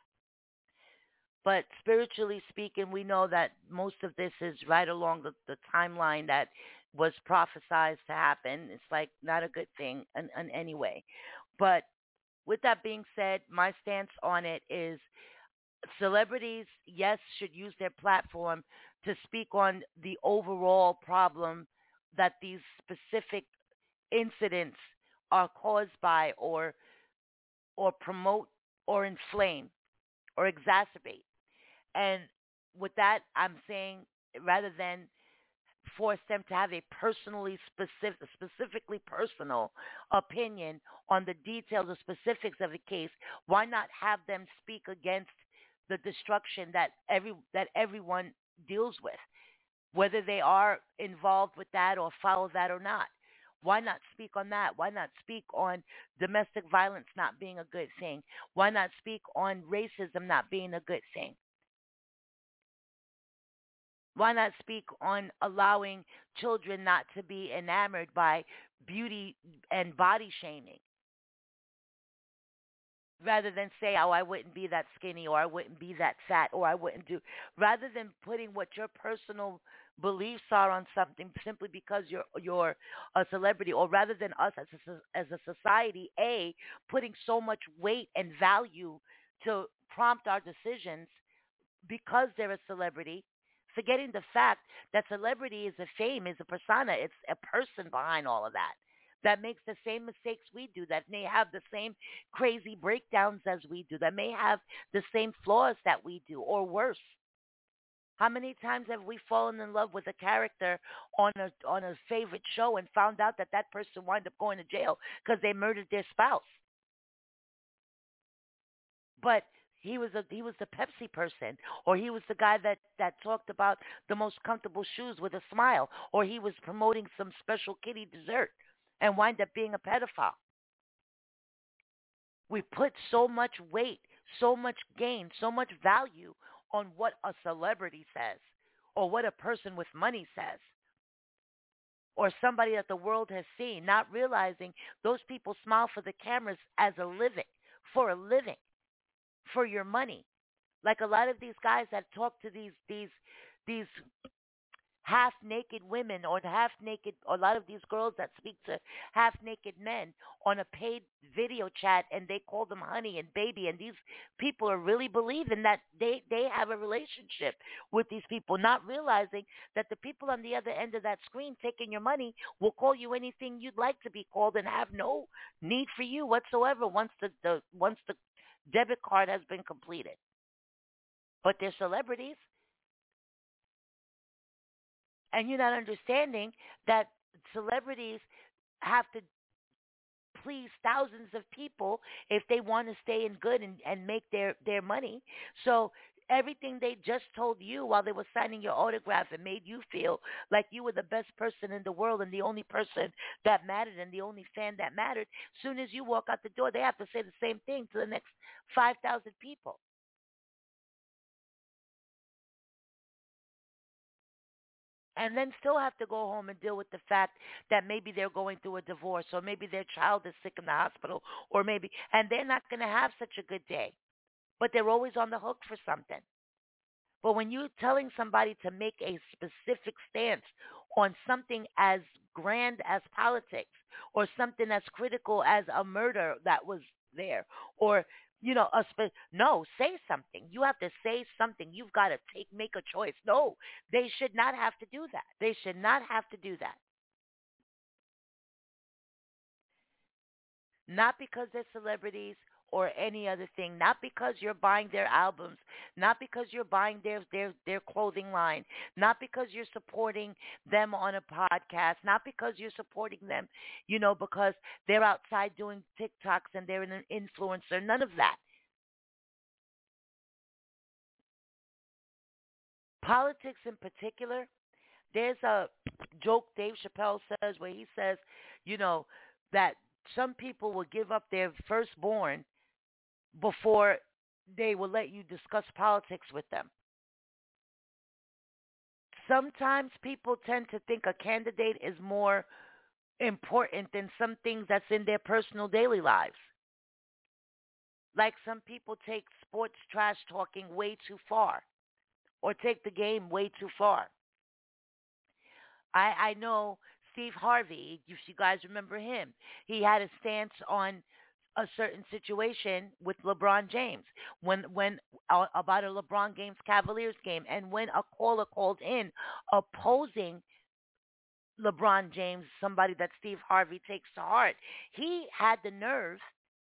But spiritually speaking, we know that most of this is right along the, the timeline that was prophesied to happen. It's like not a good thing in, in any way. But with that being said, my stance on it is celebrities, yes, should use their platform to speak on the overall problem that these specific incidents are caused by, or or promote or inflame or exacerbate. And with that, I'm saying rather than force them to have a personally specific, specifically personal opinion on the details or specifics of the case, why not have them speak against the destruction that every that everyone deals with, whether they are involved with that or follow that or not? Why not speak on that? Why not speak on domestic violence not being a good thing? Why not speak on racism not being a good thing? Why not speak on allowing children not to be enamored by beauty and body shaming? Rather than say, oh, I wouldn't be that skinny, or I wouldn't be that fat, or I wouldn't do. Rather than putting what your personal beliefs are on something simply because you're you're a celebrity, or rather than us as a, as a society, A, putting so much weight and value to prompt our decisions because they're a celebrity, forgetting the fact that celebrity is a fame, is a persona, it's a person behind all of that. That makes the same mistakes we do, that may have the same crazy breakdowns as we do, that may have the same flaws that we do, or worse. How many times have we fallen in love with a character on a on a favorite show and found out that that person wound up going to jail because they murdered their spouse? But he was a he was the Pepsi person, or he was the guy that, that talked about the most comfortable shoes with a smile, or he was promoting some special kitty dessert and wind up being a pedophile. We put so much weight, so much gain, so much value on what a celebrity says, or what a person with money says, or somebody that the world has seen, not realizing those people smile for the cameras as a living, for a living, for your money. Like a lot of these guys that talk to these these these half-naked women, or half-naked, or a lot of these girls that speak to half-naked men on a paid video chat, and they call them honey and baby, and these people are really believing that they, they have a relationship with these people, not realizing that the people on the other end of that screen taking your money will call you anything you'd like to be called and have no need for you whatsoever once the, the once the debit card has been completed. But they're celebrities. And you're not understanding that celebrities have to please thousands of people if they want to stay in good and, and make their, their money. So everything they just told you while they were signing your autograph and made you feel like you were the best person in the world and the only person that mattered and the only fan that mattered, as soon as you walk out the door, they have to say the same thing to the next five thousand people. And then still have to go home and deal with the fact that maybe they're going through a divorce, or maybe their child is sick in the hospital, or maybe, and they're not going to have such a good day. But they're always on the hook for something. But when you're telling somebody to make a specific stance on something as grand as politics, or something as critical as a murder that was there, or you know, a spe- no, say something. You have to say something. You've got to take, make a choice. No, they should not have to do that. They should not have to do that. Not because they're celebrities or any other thing. Not because you're buying their albums. Not because you're buying their, their, their clothing line. Not because you're supporting them on a podcast. Not because you're supporting them, you know, because they're outside doing TikToks and they're an influencer. None of that. Politics in particular, there's a joke Dave Chappelle says where he says, you know, that some people will give up their firstborn before they will let you discuss politics with them. Sometimes people tend to think a candidate is more important than some things that's in their personal daily lives. Like some people take sports trash talking way too far, or take the game way too far. I, I know Steve Harvey, if you guys remember him, he had a stance on a certain situation with LeBron James when when uh, about a LeBron James Cavaliers game, and when a caller called in opposing LeBron James, somebody that Steve Harvey takes to heart, he had the nerve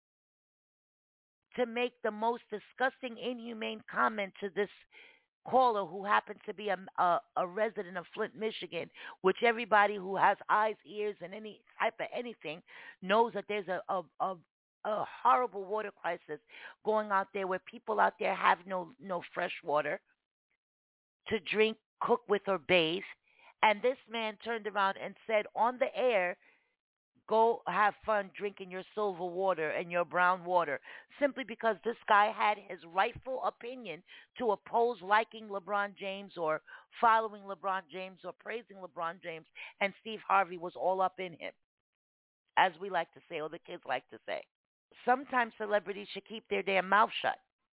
to make the most disgusting, inhumane comment to this caller who happens to be a, a, a resident of Flint, Michigan, which everybody who has eyes, ears, and any type of anything knows that there's a, a, a, a horrible water crisis going out there, where people out there have no, no fresh water to drink, cook with, or bathe. And this man turned around and said on the air, go have fun drinking your silver water and your brown water, simply because this guy had his rightful opinion to oppose liking LeBron James or following LeBron James or praising LeBron James, and Steve Harvey was all up in him, as we like to say, or the kids like to say. Sometimes celebrities should keep their damn mouth shut.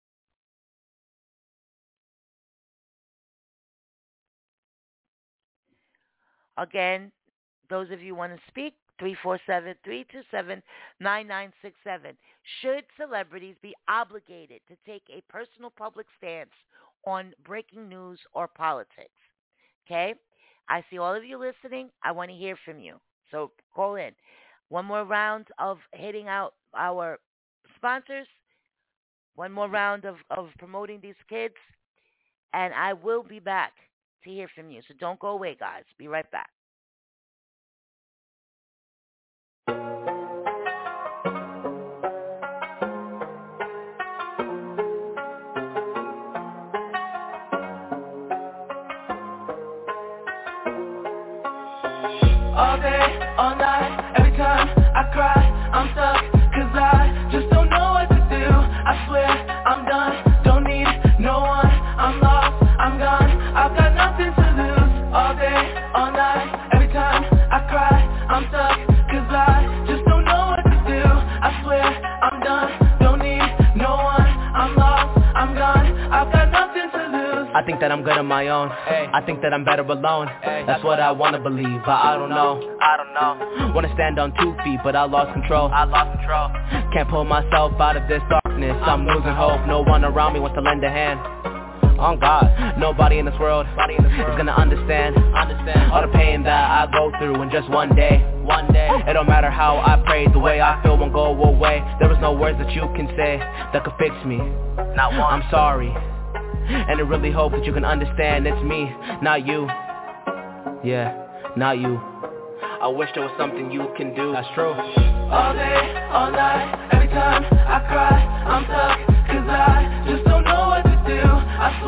Again, those of you who want to speak, three four seven, three two seven, nine nine six seven. Should celebrities be obligated to take a personal public stance on breaking news or politics? Okay? I see all of you listening. I want to hear from you. So call in. One more round of hitting out our sponsors. One more round of, of promoting these kids. And I will be back to hear from you. So don't go away, guys. Be right back. All day, all night, every time I cry, I'm stuck, cause I just don't know what to do. I swear I'm done, don't need no one, I'm lost, I'm gone, I've got nothing to lose. All day, all night, every time I cry, I'm stuck, cause I just don't know what to do. I swear I'm done, don't need no one, I'm lost, I'm gone, I've got nothing to lose. I think that I'm good on my own, ay. I think that I'm better alone, ay. That's what I wanna believe, but I don't know, I don't know. Wanna stand on two feet, but I lost control, I lost control. Can't pull myself out of this darkness, I'm losing hope. No one around me wants to lend a hand. On God, nobody in this world is gonna understand, understand all the pain that I go through in just one day. One day, it don't matter how I pray, the way I feel won't go away. There is no words that you can say that could fix me. Not one. I'm sorry, and I really hope that you can understand it's me, not you. Yeah, not you. I wish there was something you can do. That's true. All day, all night, every time I cry, I'm stuck, cause I just don't know what to do. I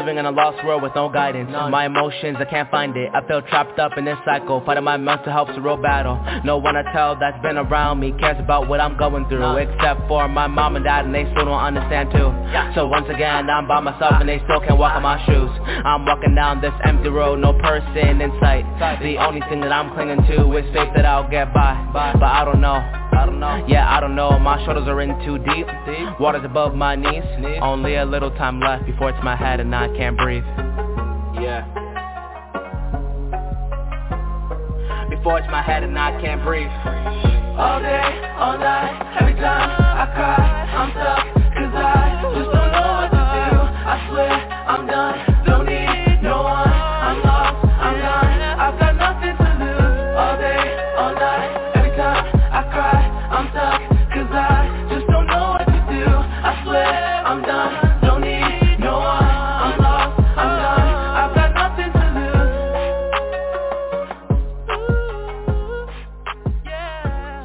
living in a lost world with no guidance. My emotions, I can't find it. I feel trapped up in this cycle. Fighting my mental health's a real battle. No one I tell that's been around me cares about what I'm going through, except for my mom and dad, and they still don't understand too. So once again, I'm by myself and they still can't walk in my shoes. I'm walking down this empty road, no person in sight. The only thing that I'm clinging to is faith that I'll get by. But I don't know. I don't know. Yeah, I don't know. My shoulders are in too deep. Water's above my knees. Only a little time left before it's my head and I can't breathe. Yeah. Before it's my head and I can't breathe. All day, all night, every time I cry, I'm stuck, cause I just don't know what to do. I swear I'm done, don't need no one. I'm lost, I'm done, I've got nothing to lose. All day, all night, every time I cry, I'm stuck, cause I just don't know what to do. I swear I'm done, don't need no one. I'm lost, I'm done, I've got nothing to lose. Yeah.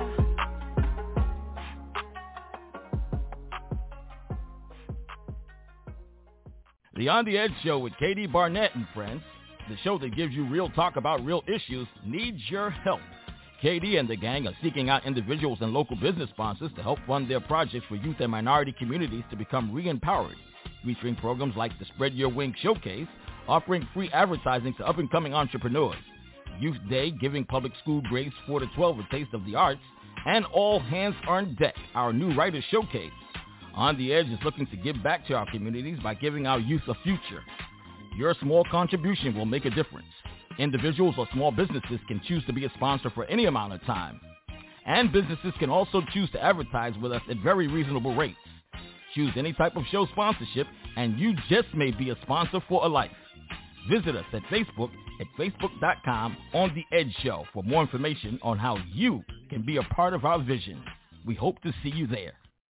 The On the Edge Show with Katie Barnett and friends, the show that gives you real talk about real issues, needs your help. Katie and the gang are seeking out individuals and local business sponsors to help fund their projects for youth and minority communities to become re-empowered, featuring programs like the Spread Your Wings Showcase, offering free advertising to up-and-coming entrepreneurs, Youth Day, giving public school grades four to twelve a taste of the arts, and All Hands on Deck, our new writers showcase. On the Edge is looking to give back to our communities by giving our youth a future. Your small contribution will make a difference. Individuals or small businesses can choose to be a sponsor for any amount of time. And businesses can also choose to advertise with us at very reasonable rates. Choose any type of show sponsorship, and you just may be a sponsor for a life. Visit us at Facebook at facebook dot com on The Edge Show for more information on how you can be a part of our vision. We hope to see you there.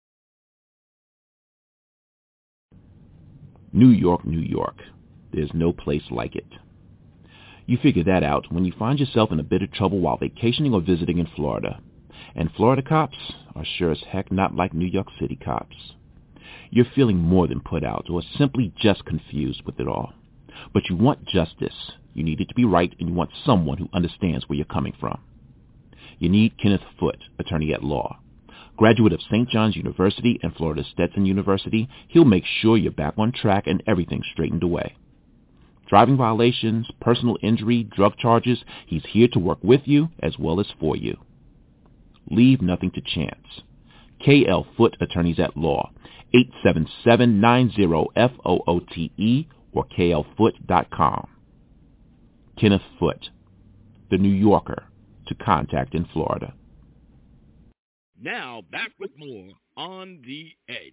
New York, New York. There's no place like it. You figure that out when you find yourself in a bit of trouble while vacationing or visiting in Florida. And Florida cops are sure as heck not like New York City cops. You're feeling more than put out or simply just confused with it all. But you want justice. You need it to be right, and you want someone who understands where you're coming from. You need Kenneth Foote, attorney at law. Graduate of Saint John's University and Florida Stetson University, he'll make sure you're back on track and everything's straightened away. Driving violations, personal injury, drug charges, he's here to work with you as well as for you. Leave nothing to chance. K L Foote Attorneys at Law, eight seven seven, nine zero, F O O T E or K L Foote dot com. Kenneth Foote, the New Yorker to contact in Florida. Now, back with more On the Edge.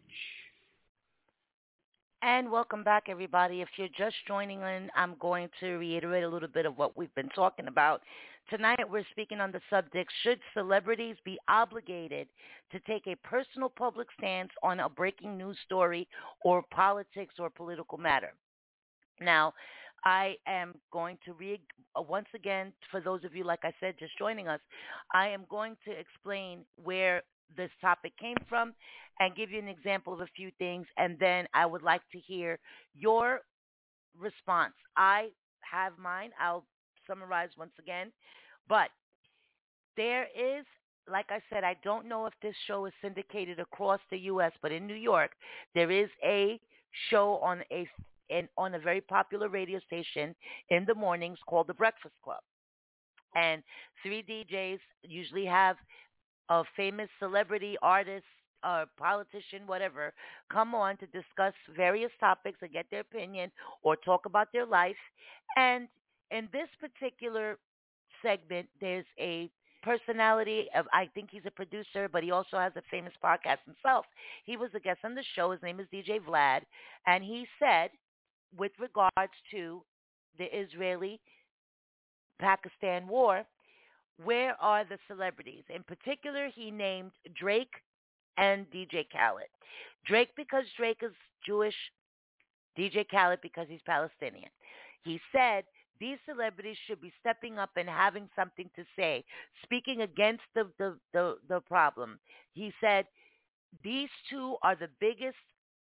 And welcome back, everybody. If you're just joining in, I'm going to reiterate a little bit of what we've been talking about. Tonight, we're speaking on the subject, should celebrities be obligated to take a personal public stance on a breaking news story or politics or political matter? Now, I am going to read, uh, once again, for those of you, like I said, just joining us, I am going to explain where this topic came from and give you an example of a few things, and then I would like to hear your response. I have mine. I'll summarize once again. But there is, like I said, I don't know if this show is syndicated across the U S, but in New York, there is a show on a in, on a very popular radio station in the mornings called The Breakfast Club. And three D Js usually have a famous celebrity, artist, uh, politician, whatever, come on to discuss various topics and get their opinion or talk about their life. And in this particular segment, there's a personality of, I think he's a producer, but he also has a famous podcast himself. He was a guest on the show. His name is D J Vlad. And he said, with regards to the Israeli-Pakistan war, where are the celebrities? In particular, he named Drake and D J Khaled. Drake because Drake is Jewish, D J Khaled because he's Palestinian. He said these celebrities should be stepping up and having something to say, speaking against the, the, the, the problem. He said these two are the biggest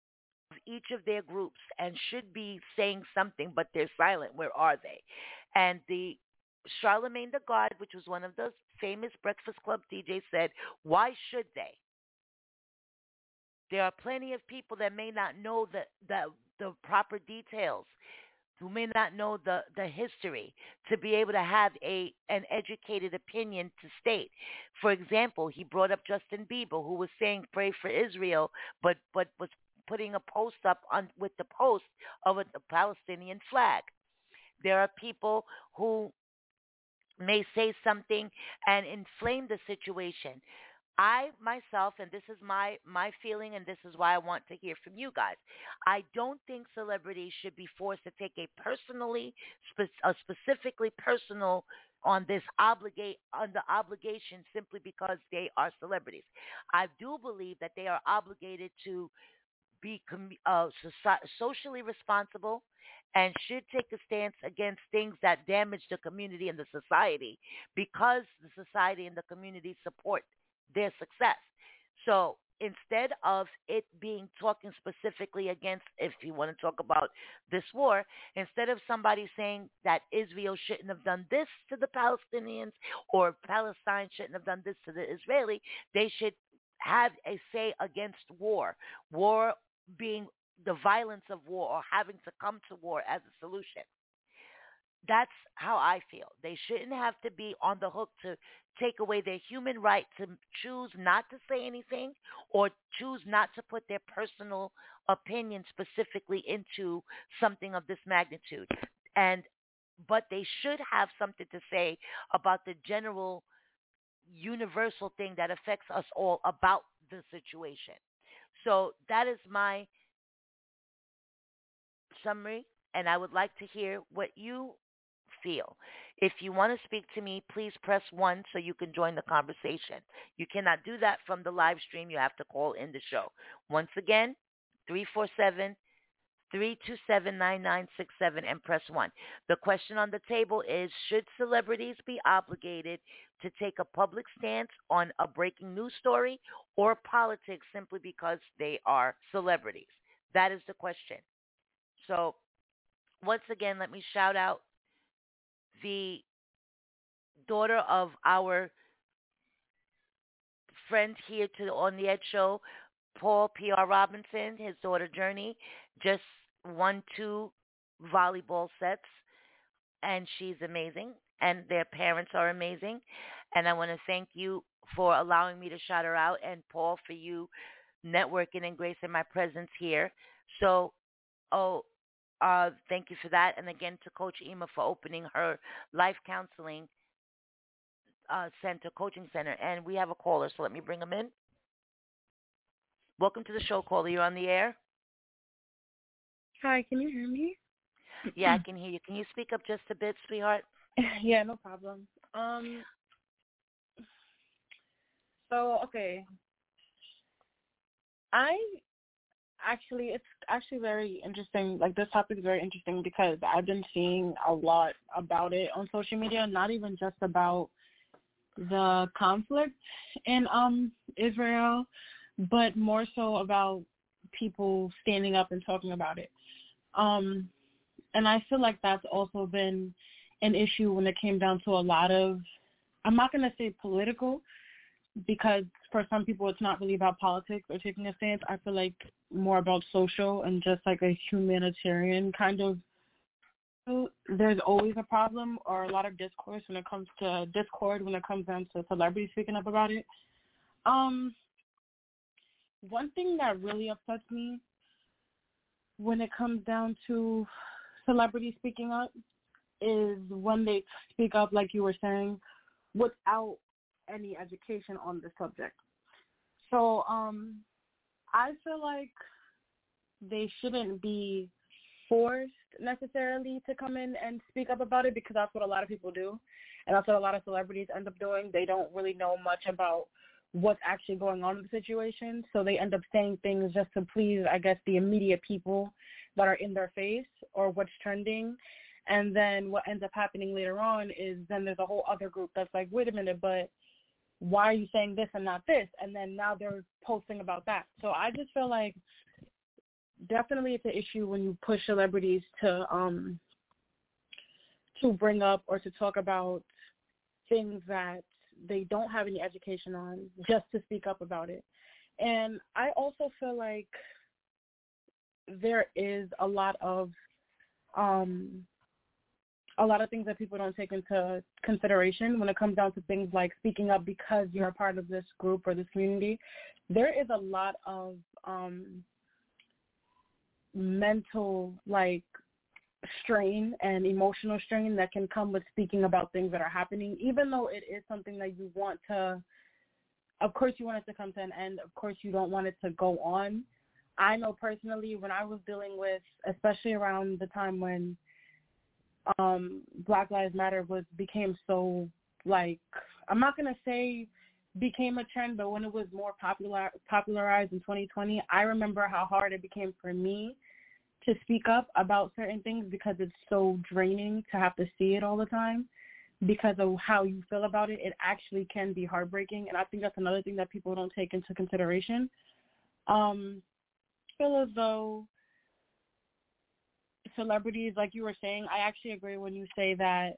each of their groups and should be saying something, but they're silent. Where are they? And the Charlemagne the God, which was one of those famous Breakfast Club D Js, said, why should they? There are plenty of people that may not know the, the, the proper details, who may not know the, the history, to be able to have a an educated opinion to state. For example, he brought up Justin Bieber, who was saying pray for Israel, but, but was putting a post up on with the post of a, the Palestinian flag. There are people who may say something and inflame the situation. I myself, and this is my, my feeling, and this is why I want to hear from you guys, I don't think celebrities should be forced to take a personally, spe- a specifically personal on this obligate on the obligation simply because they are celebrities. I do believe that they are obligated to be com- uh, so- socially responsible and should take a stance against things that damage the community and the society, because the society and the community support their success. So instead of it being talking specifically against, if you want to talk about this war, instead of somebody saying that Israel shouldn't have done this to the Palestinians or Palestine shouldn't have done this to the Israeli, they should have a say against war. War being the violence of war, or having to come to war as a solution. That's how I feel. They shouldn't have to be on the hook to take away their human right to choose not to say anything or choose not to put their personal opinion specifically into something of this magnitude. And but they should have something to say about the general universal thing that affects us all about the situation. So that is my summary, and I would like to hear what you feel. If you want to speak to me, please press one so you can join the conversation. You cannot do that from the live stream. You have to call in the show. Once again, three four seven, three two seven, nine nine six seven and press one. The question on the table is, should celebrities be obligated to take a public stance on a breaking news story or politics simply because they are celebrities? That is the question. So once again, let me shout out the daughter of our friend here to the On the Edge show, Paul P R. Robinson. His daughter Journey just won two volleyball sets, and she's amazing, and their parents are amazing. And I want to thank you for allowing me to shout her out, and Paul for you networking and gracing my presence here. So, oh, Uh, thank you for that. And again, to Coach Ema for opening her life counseling uh, center, coaching center. And we have a caller, so let me bring him in. Welcome to the show, caller. You're on the air. Hi, can you hear me? Yeah, I can hear you. Can you speak up just a bit, sweetheart? Yeah, no problem. Um. So, okay. I... Actually, it's actually very interesting. Like, this topic is very interesting because I've been seeing a lot about it on social media, not even just about the conflict in um Israel, but more so about people standing up and talking about it. Um, and I feel like that's also been an issue when it came down to a lot of, I'm not going to say political, because for some people it's not really about politics or taking a stance. I feel like more about social and just like a humanitarian kind of. There's always a problem or a lot of discourse when it comes to discord when it comes down to celebrities speaking up about it. Um, one thing that really upsets me when it comes down to celebrities speaking up is when they speak up, like you were saying, without any education on the subject. So um, I feel like they shouldn't be forced necessarily to come in and speak up about it, because that's what a lot of people do, and that's what a lot of celebrities end up doing. They don't really know much about what's actually going on in the situation, so they end up saying things just to please, I guess, the immediate people that are in their face or what's trending. And then what ends up happening later on is then there's a whole other group that's like, wait a minute, but why are you saying this and not this? And then now they're posting about that. So I just feel like definitely it's an issue when you push celebrities to um to bring up or to talk about things that they don't have any education on, just to speak up about it. And I also feel like there is a lot of um a lot of things that people don't take into consideration when it comes down to things like speaking up because you're a part of this group or this community. There is a lot of um, mental, like, strain and emotional strain that can come with speaking about things that are happening, even though it is something that you want to, of course you want it to come to an end. Of course you don't want it to go on. I know personally when I was dealing with, especially around the time when um, Black Lives Matter was became so, like, I'm not going to say became a trend, but when it was more popular popularized in twenty twenty, I remember how hard it became for me to speak up about certain things because it's so draining to have to see it all the time because of how you feel about it. It actually can be heartbreaking, and I think that's another thing that people don't take into consideration. Um, I feel as though celebrities, like you were saying, I actually agree when you say that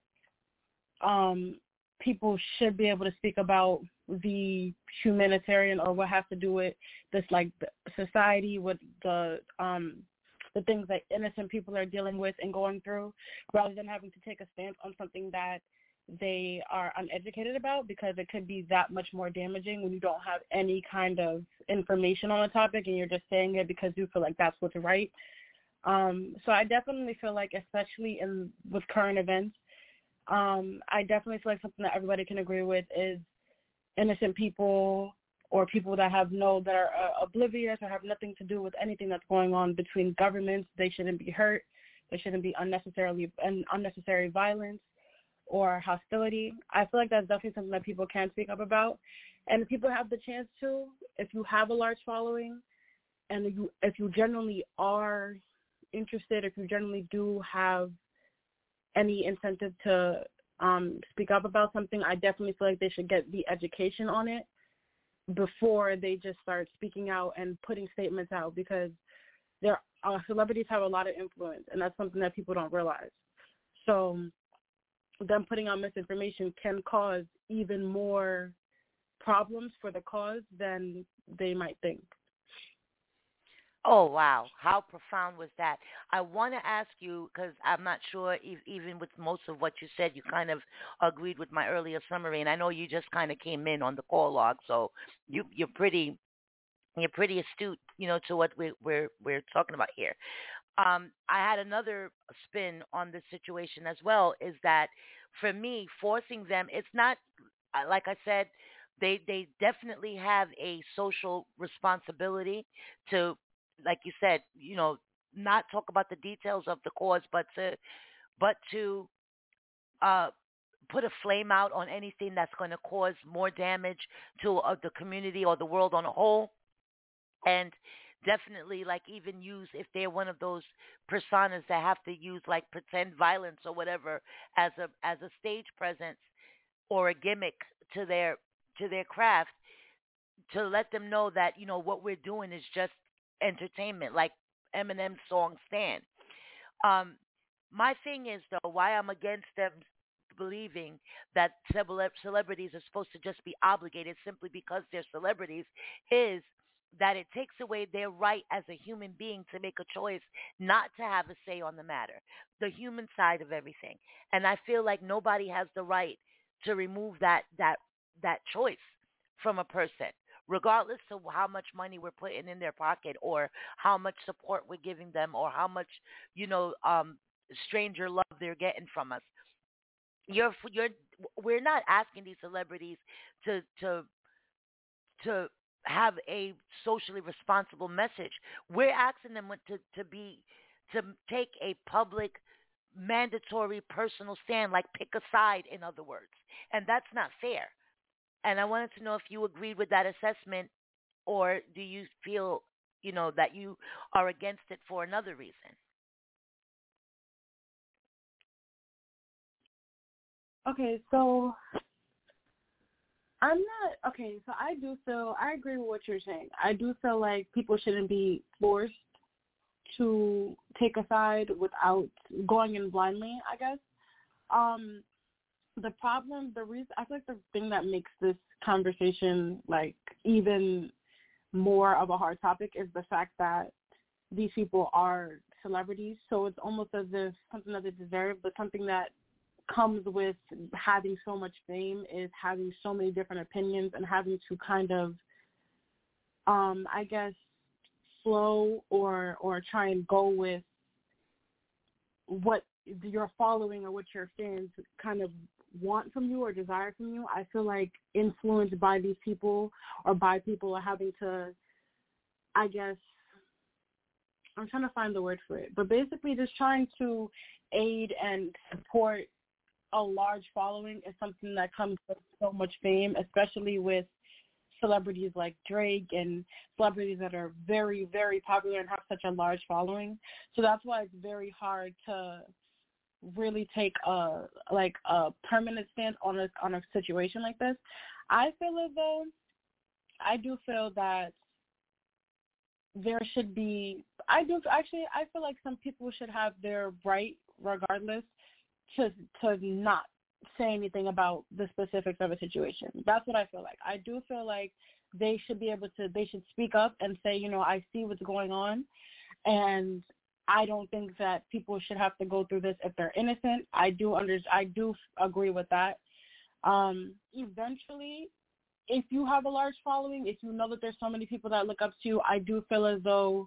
um, people should be able to speak about the humanitarian or what has to do with this, like, the society, with the um, the things that innocent people are dealing with and going through, rather than having to take a stance on something that they are uneducated about, because it could be that much more damaging when you don't have any kind of information on a topic and you're just saying it because you feel like that's what's right. Um, so I definitely feel like, especially in with current events, um, I definitely feel like something that everybody can agree with is innocent people or people that have no that are uh, oblivious or have nothing to do with anything that's going on between governments. They shouldn't be hurt. There shouldn't be unnecessarily un, unnecessary violence or hostility. I feel like that's definitely something that people can speak up about. And if people have the chance to, if you have a large following and you if you genuinely are interested, if you generally do have any incentive to um, speak up about something, I definitely feel like they should get the education on it before they just start speaking out and putting statements out, because there uh, celebrities have a lot of influence, and that's something that people don't realize. So them putting out misinformation can cause even more problems for the cause than they might think. Oh, wow. How profound was that? I want to ask you, because I'm not sure if, even with most of what you said, you kind of agreed with my earlier summary, and I know you just kind of came in on the call log, so you, you're pretty you're pretty astute, you know, to what we, we're we're talking about here. Um, I had another spin on this situation as well, is that for me, forcing them, it's not, uh, like I said, they they definitely have a social responsibility to, like you said, you know, not talk about the details of the cause, but to, but to uh, put a flame out on anything that's going to cause more damage to uh, the community or the world on a whole. And definitely, like, even use, if they're one of those personas that have to use, like, pretend violence or whatever as a as a stage presence or a gimmick to their to their craft, to let them know that, you know, what we're doing is just entertainment, like Eminem's song Stan. Um, my thing is, though, why I'm against them believing that celeb- celebrities are supposed to just be obligated simply because they're celebrities, is that it takes away their right as a human being to make a choice not to have a say on the matter, the human side of everything. And I feel like nobody has the right to remove that that that choice from a person, regardless of how much money we're putting in their pocket or how much support we're giving them or how much, you know, um, stranger love they're getting from us. You're, you're, we're not asking these celebrities to, to, to have a socially responsible message. We're asking them to, to be, to take a public, mandatory, personal stand, like pick a side, in other words. And that's not fair. And I wanted to know if you agreed with that assessment, or do you feel, you know, that you are against it for another reason? Okay, so I'm not, okay, so I do feel, I agree with what you're saying. I do feel like people shouldn't be forced to take a side without going in blindly, I guess. Um, the problem, the reason, I feel like the thing that makes this conversation like even more of a hard topic is the fact that these people are celebrities. So it's almost as if something that they deserve, but something that comes with having so much fame is having so many different opinions and having to kind of, um, I guess, flow or or try and go with what your following or what your fans kind of want from you or desire from you. I feel like influenced by these people or by people having to, I guess, I'm trying to find the word for it, but basically just trying to aid and support a large following is something that comes with so much fame, especially with celebrities like Drake and celebrities that are very, very popular and have such a large following. So that's why it's very hard to really take a like a permanent stance on a on a situation like this. I feel as though I do feel that there should be I do actually I feel like some people should have their right regardless to to not say anything about the specifics of a situation. That's what I feel like. I do feel like they should be able to, they should speak up and say, you know, I see what's going on, and I don't think that people should have to go through this if they're innocent. I do under, I do agree with that. Um, eventually, if you have a large following, if you know that there's so many people that look up to you, I do feel as though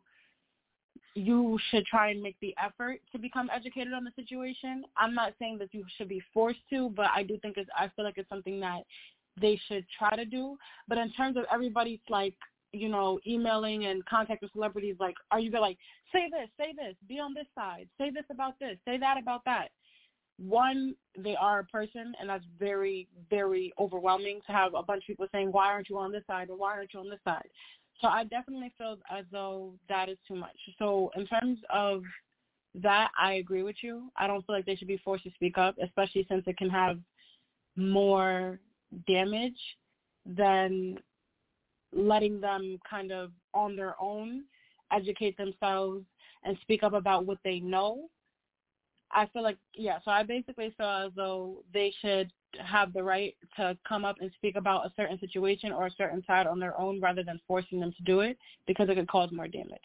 you should try and make the effort to become educated on the situation. I'm not saying that you should be forced to, but I do think it's, I feel like it's something that they should try to do. But in terms of everybody's like, you know, emailing and contacting celebrities, like, are you going to like, say this, say this, be on this side, say this about this, say that about that. One, they are a person, and that's very, very overwhelming to have a bunch of people saying, why aren't you on this side or why aren't you on this side? So I definitely feel as though that is too much. So in terms of that, I agree with you. I don't feel like they should be forced to speak up, especially since it can have more damage than letting them kind of on their own educate themselves and speak up about what they know. I feel like, yeah, so I basically feel as though they should have the right to come up and speak about a certain situation or a certain side on their own rather than forcing them to do it, because it could cause more damage.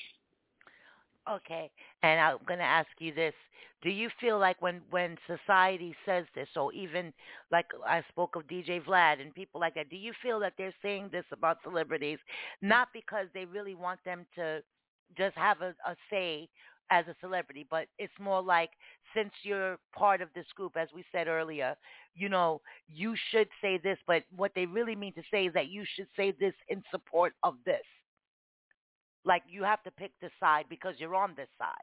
Okay, and I'm going to ask you this. Do you feel like when, when society says this, or even like I spoke of D J Vlad and people like that, do you feel that they're saying this about celebrities, not because they really want them to just have a, a say as a celebrity, but it's more like, since you're part of this group, as we said earlier, you know, you should say this, but what they really mean to say is that you should say this in support of this. Like, you have to pick this side because you're on this side.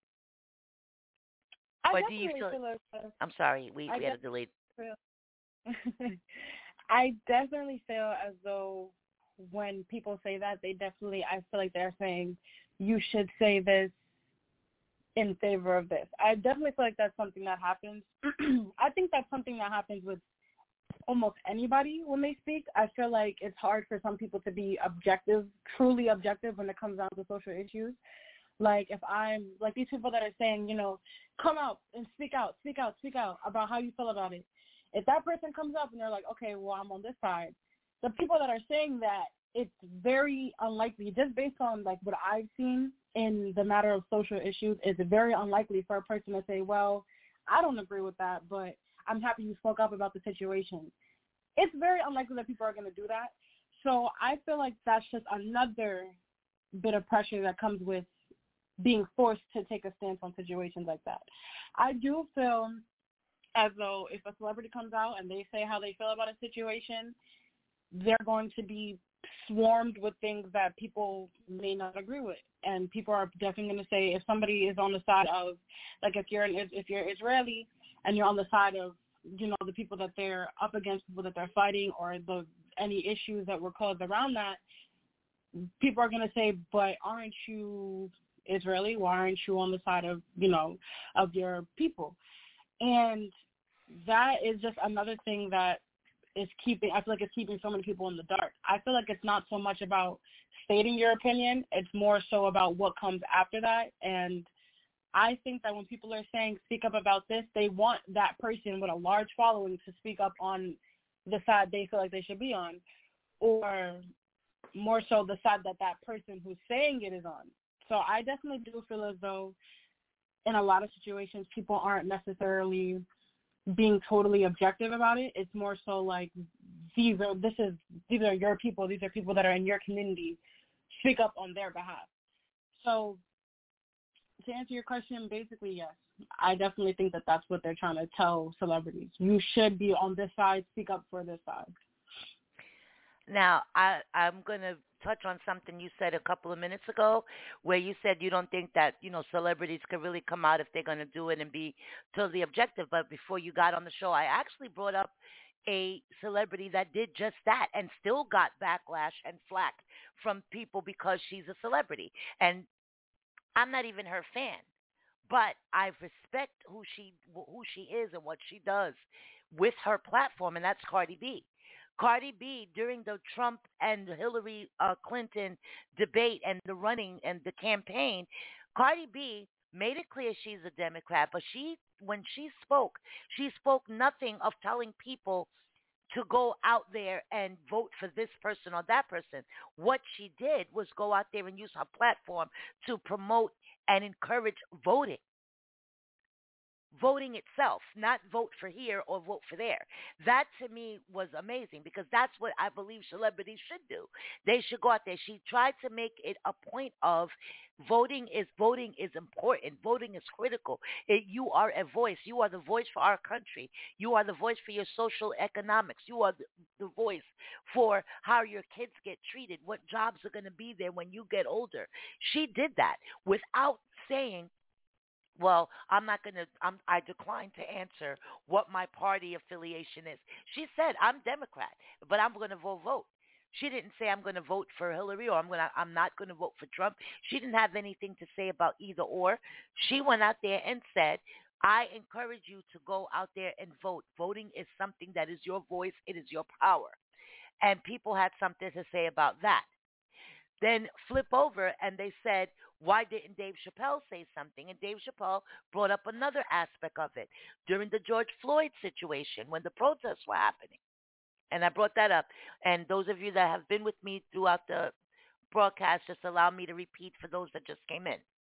I But do you definitely feel, feel like, uh, I'm sorry, we, I we had to delete. feel, I definitely feel as though when people say that, they definitely, I feel like they're saying, you should say this in favor of this. I definitely feel like that's something that happens. I think that's something that happens with almost anybody when they speak. I feel like it's hard for some people to be objective, truly objective when it comes down to social issues. Like, if I'm, like these people that are saying, you know, come out and speak out, speak out, speak out about how you feel about it. If that person comes up and they're like, okay, well, I'm on this side, the people that are saying that, it's very unlikely, just based on like what I've seen in the matter of social issues, it's very unlikely for a person to say, well, I don't agree with that, but I'm happy you spoke up about the situation. It's very unlikely that people are going to do that. So I feel like that's just another bit of pressure that comes with being forced to take a stance on situations like that. I do feel as though if a celebrity comes out and they say how they feel about a situation, they're going to be swarmed with things that people may not agree with, and people are definitely going to say, if somebody is on the side of, like, if you're if you're Israeli and you're on the side of, you know, the people that they're up against, people that they're fighting, or the any issues that were caused around that, people are going to say, but aren't you Israeli? Why aren't you on the side of, you know, of your people? And that is just another thing that is keeping, I feel like it's keeping so many people in the dark. I feel like it's not so much about stating your opinion. It's more so about what comes after that. And I think that when people are saying speak up about this, they want that person with a large following to speak up on the side they feel like they should be on, or more so the side that that person who's saying it is on. So I definitely do feel as though in a lot of situations people aren't necessarily being totally objective about it. It's more so like these are this is these are your people, these are people that are in your community. Speak up on their behalf. So to answer your question, basically, yes. I definitely think that that's what they're trying to tell celebrities. You should be on this side, speak up for this side. Now, I, I'm going to touch on something you said a couple of minutes ago, where you said you don't think that, you know, celebrities could really come out if they're going to do it and be totally objective. But before you got on the show, I actually brought up a celebrity that did just that and still got backlash and flack from people because she's a celebrity. And I'm not even her fan, but I respect who she who she is and what she does with her platform, and that's Cardi B. Cardi B, during the Trump and Hillary uh, Clinton debate and the running and the campaign, Cardi B made it clear she's a Democrat, but she, when she spoke, she spoke nothing of telling people to go out there and vote for this person or that person. What she did was go out there and use her platform to promote and encourage voting. Voting itself, not vote for here or vote for there. That to me was amazing because that's what I believe celebrities should do. They should go out there. She tried to make it a point of voting is voting is important. Voting is critical. It, you are a voice. You are the voice for our country. You are the voice for your social economics. You are the, the voice for how your kids get treated, what jobs are going to be there when you get older. She did that without saying, well, I'm not going to, I decline to answer what my party affiliation is. She said, I'm Democrat, but I'm going to vote vote. She didn't say I'm going to vote for Hillary or I'm going to, I'm not going to vote for Trump. She didn't have anything to say about either or. She went out there and said, I encourage you to go out there and vote. Voting is something that is your voice. It is your power. And people had something to say about that. Then flip over and they said, why didn't Dave Chappelle say something? And Dave Chappelle brought up another aspect of it during the George Floyd situation when the protests were happening. And I brought that up. And those of you that have been with me throughout the broadcast, just allow me to repeat for those that just came in.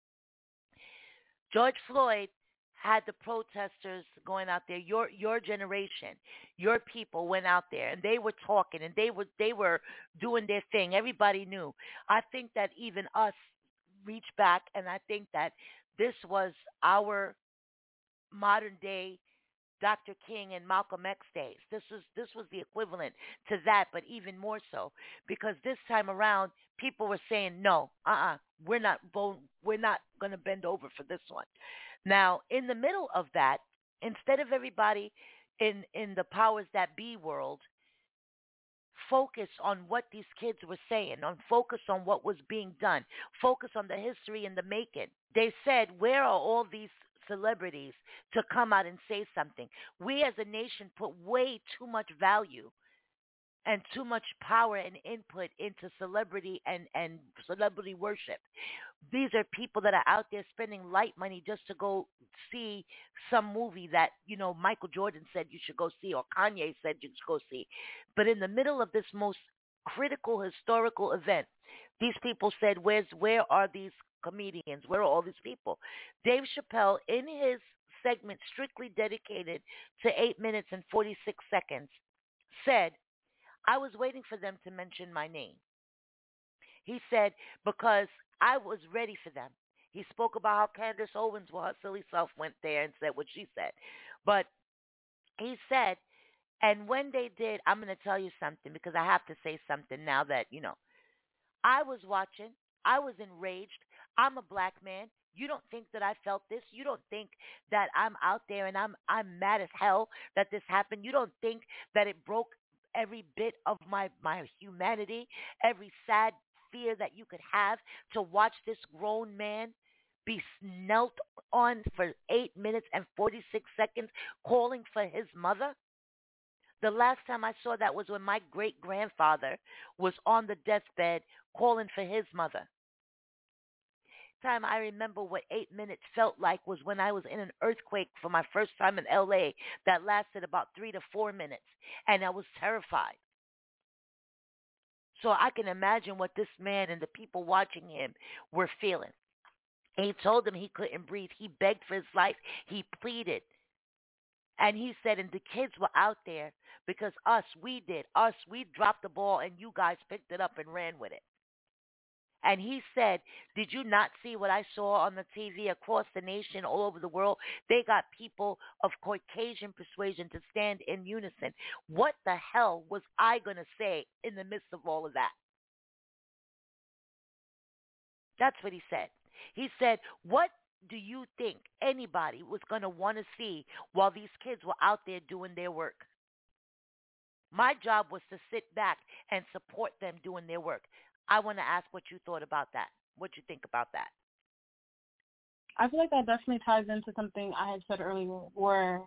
George Floyd had the protesters going out there, your your generation, your people went out there and they were talking and they were they were doing their thing. Everybody knew. I think that even us reached back, and I think that this was our modern day Doctor King and Malcolm X days. This was this was the equivalent to that, but even more so, because this time around people were saying no, uh-uh, we're not we're not going to bend over for this one. Now, in the middle of that, instead of everybody in in the powers that be world focus on what these kids were saying, on focus on what was being done, focus on the history and the making. They said, where are all these celebrities to come out and say something? We as a nation put way too much value and too much power and input into celebrity and, and celebrity worship. These are people that are out there spending light money just to go see some movie that, you know, Michael Jordan said you should go see or Kanye said you should go see. But in the middle of this most critical historical event, these people said, Where's where are these comedians? Where are all these people? Dave Chappelle, in his segment strictly dedicated to eight minutes and forty-six seconds, said, I was waiting for them to mention my name. He said, because I was ready for them. He spoke about how Candace Owens, well, her silly self went there and said what she said. But he said, and when they did, I'm going to tell you something because I have to say something now that, you know, I was watching. I was enraged. I'm a black man. You don't think that I felt this? You don't think that I'm out there and I'm I'm mad as hell that this happened? You don't think that it broke every bit of my, my humanity, every sad fear that you could have to watch this grown man be knelt on for eight minutes and forty-six seconds calling for his mother? The last time I saw that was when my great-grandfather was on the deathbed calling for his mother. Time I remember what eight minutes felt like was when I was in an earthquake for my first time in L A that lasted about three to four minutes, and I was terrified. So I can imagine what this man and the people watching him were feeling. And he told them he couldn't breathe. He begged for his life. He pleaded. And he said, and the kids were out there because us, we did. Us, we dropped the ball, and you guys picked it up and ran with it. And he said, did you not see what I saw on the T V across the nation, all over the world? They got people of Caucasian persuasion to stand in unison. What the hell was I going to say in the midst of all of that? That's what he said. He said, what do you think anybody was going to want to see while these kids were out there doing their work? My job was to sit back and support them doing their work. I want to ask what you thought about that. What you think about that? I feel like that definitely ties into something I had said earlier, where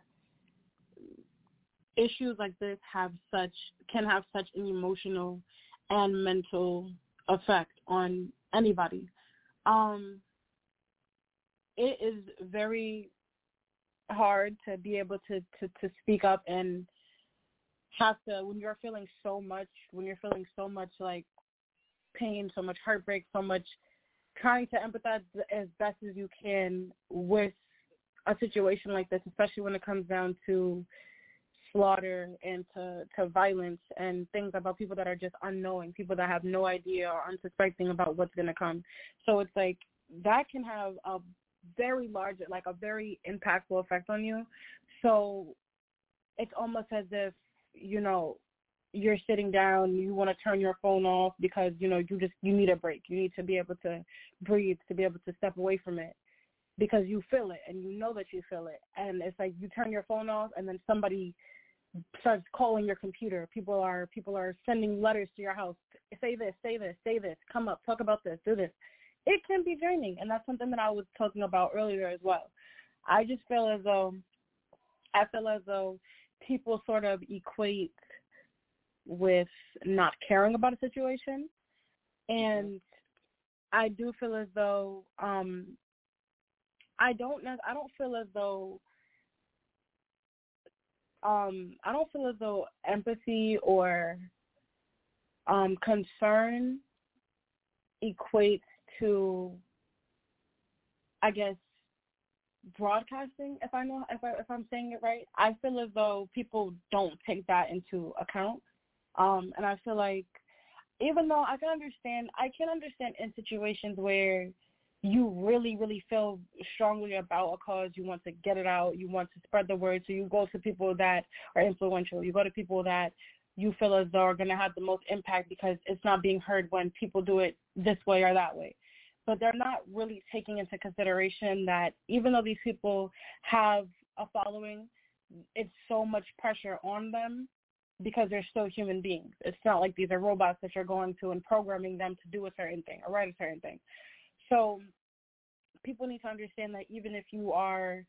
issues like this have such can have such an emotional and mental effect on anybody. Um, it is very hard to be able to, to, to speak up and have to, when you're feeling so much, when you're feeling so much like pain, so much heartbreak, so much trying to empathize as best as you can with a situation like this, especially when it comes down to slaughter and to, to violence and things about people that are just unknowing, people that have no idea or unsuspecting about what's going to come. So it's like that can have a very large, like a very impactful effect on you. So it's almost as if, you know, you're sitting down, you want to turn your phone off because, you know, you just, you need a break. You need to be able to breathe, to be able to step away from it because you feel it and you know that you feel it. And it's like you turn your phone off and then somebody starts calling your computer. People are, people are sending letters to your house. Say this, say this, say this, come up, talk about this, do this. It can be draining. And that's something that I was talking about earlier as well. I just feel as though, I feel as though people sort of equate with not caring about a situation. And I do feel as though um, I don't I don't feel as though um, I don't feel as though empathy or um, concern equates to, I guess, broadcasting, if I know if I if I'm saying it right. I feel as though people don't take that into account. Um, and I feel like even though I can understand, I can understand in situations where you really, really feel strongly about a cause, you want to get it out, you want to spread the word, so you go to people that are influential. You go to people that you feel as though are going to have the most impact because it's not being heard when people do it this way or that way. But they're not really taking into consideration that even though these people have a following, it's so much pressure on them because they're still human beings. It's not like these are robots that you're going to and programming them to do a certain thing or write a certain thing. So people need to understand that even if you are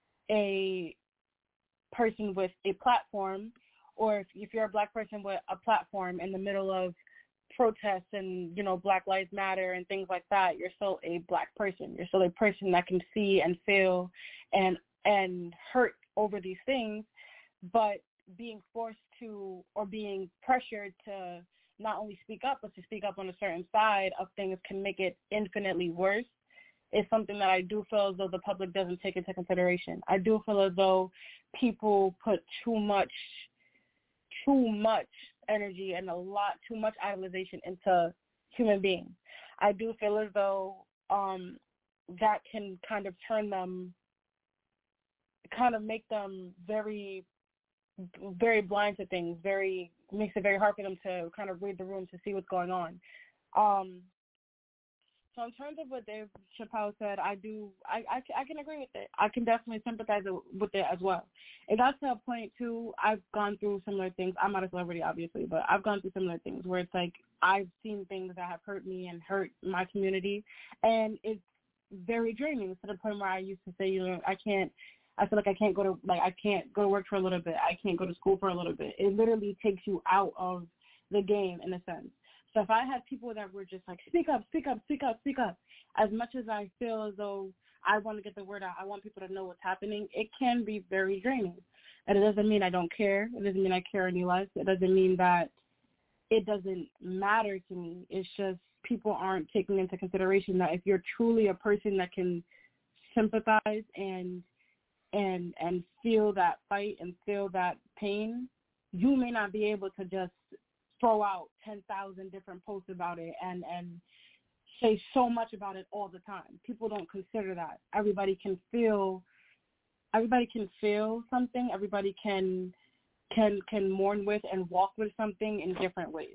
a person with a platform, or if, if you're a black person with a platform in the middle of protests and, you know, Black Lives Matter and things like that, you're still a black person. You're still a person that can see and feel and and hurt over these things, but being forced to or being pressured to not only speak up, but to speak up on a certain side of things can make it infinitely worse. It's something that I do feel as though the public doesn't take into consideration. I do feel as though people put too much, too much energy and a lot, too much idolization into human beings. I do feel as though um, that can kind of turn them, kind of make them very very blind to things, very makes it very hard for them to kind of read the room to see what's going on. Um, so in terms of what Dave Chappelle said, I do, I, I, I can agree with it. I can definitely sympathize with it as well. It got to a point, too, I've gone through similar things. I'm not a celebrity, obviously, but I've gone through similar things where it's like I've seen things that have hurt me and hurt my community, and it's very draining to the point where I used to say, you know, I can't, I feel like I can't go to like I can't go to work for a little bit. I can't go to school for a little bit. It literally takes you out of the game in a sense. So if I had people that were just like, speak up, speak up, speak up, speak up, as much as I feel as though I want to get the word out, I want people to know what's happening, it can be very draining. And it doesn't mean I don't care. It doesn't mean I care any less. It doesn't mean that it doesn't matter to me. It's just people aren't taking into consideration that if you're truly a person that can sympathize and and and feel that fight and feel that pain, you may not be able to just throw out ten thousand different posts about it and, and say so much about it all the time. People don't consider that. Everybody can feel everybody can feel something. Everybody can can can mourn with and walk with something in different ways.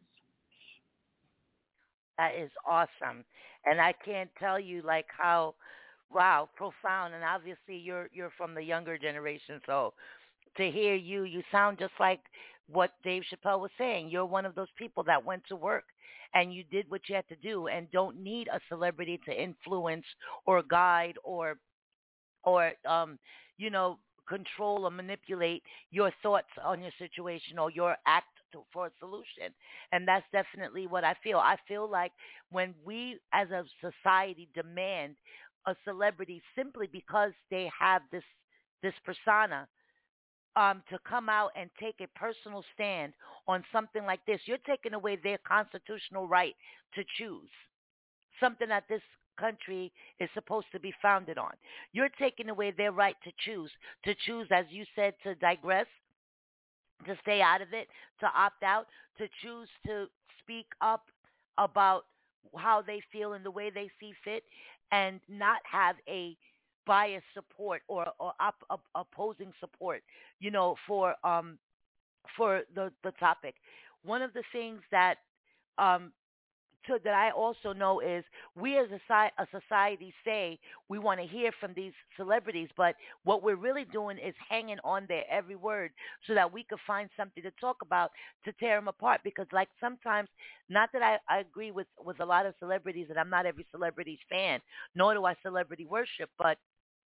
That is awesome. And I can't tell you like how wow, profound. And obviously you're you're from the younger generation, so to hear you, you sound just like what Dave Chappelle was saying. You're one of those people that went to work and you did what you had to do and don't need a celebrity to influence or guide or or um you know control or manipulate your thoughts on your situation or your act to, for a solution. And that's definitely what I feel. I feel like when we as a society demand a celebrity simply because they have this this persona um, to come out and take a personal stand on something like this, you're taking away their constitutional right to choose something that this country is supposed to be founded on. You're taking away their right to choose, to choose, as you said, to digress, to stay out of it, to opt out, to choose to speak up about how they feel and the way they see fit and not have a biased support or, or op, op, opposing support, you know, for um for the, the topic. One of the things that um to, that I also know is we as a, a society say we want to hear from these celebrities, but what we're really doing is hanging on their every word so that we could find something to talk about to tear them apart. Because like sometimes, not that I, I agree with, with a lot of celebrities, and I'm not every celebrity's fan, nor do I celebrity worship, but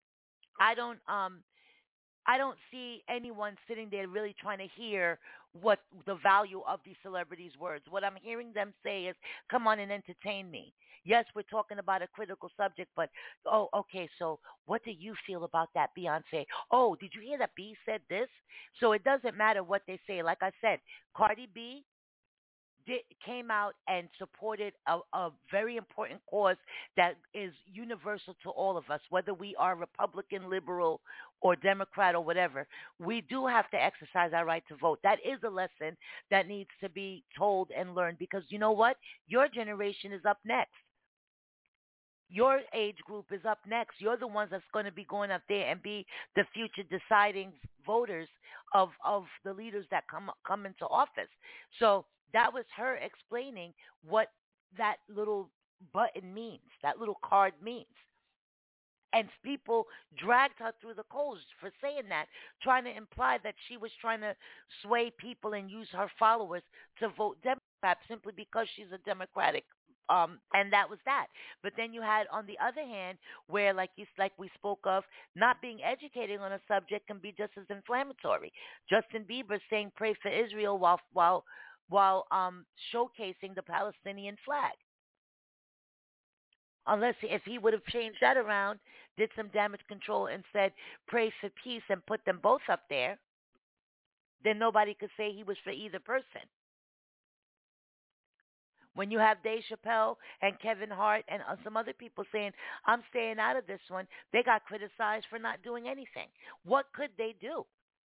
I don't um I don't see anyone sitting there really trying to hear what the value of these celebrities' words. What I'm hearing them say is, come on and entertain me. Yes, we're talking about a critical subject, but, oh, okay, so what do you feel about that, Beyonce? Oh, did you hear that B said this? So it doesn't matter what they say. Like I said, Cardi B did, came out and supported a, a very important cause that is universal to all of us, whether we are Republican, liberal, or Democrat or whatever. We do have to exercise our right to vote. That is a lesson that needs to be told and learned because you know what? Your generation is up next. Your age group is up next. You're the ones that's going to be going up there and be the future deciding voters of, of the leaders that come come into office. So that was her explaining what that little button means, that little card means. And people dragged her through the coals for saying that, trying to imply that she was trying to sway people and use her followers to vote Democrat simply because she's a Democratic. Um, and that was that. But then you had, on the other hand, where like you, like we spoke of, not being educated on a subject can be just as inflammatory. Justin Bieber saying "Pray for Israel" while while while um, showcasing the Palestinian flag. Unless if he would have changed that around, did some damage control and said "Pray for peace" and put them both up there, then nobody could say he was for either person. When you have Dave Chappelle and Kevin Hart and uh, some other people saying, I'm staying out of this one, they got criticized for not doing anything. What could they do?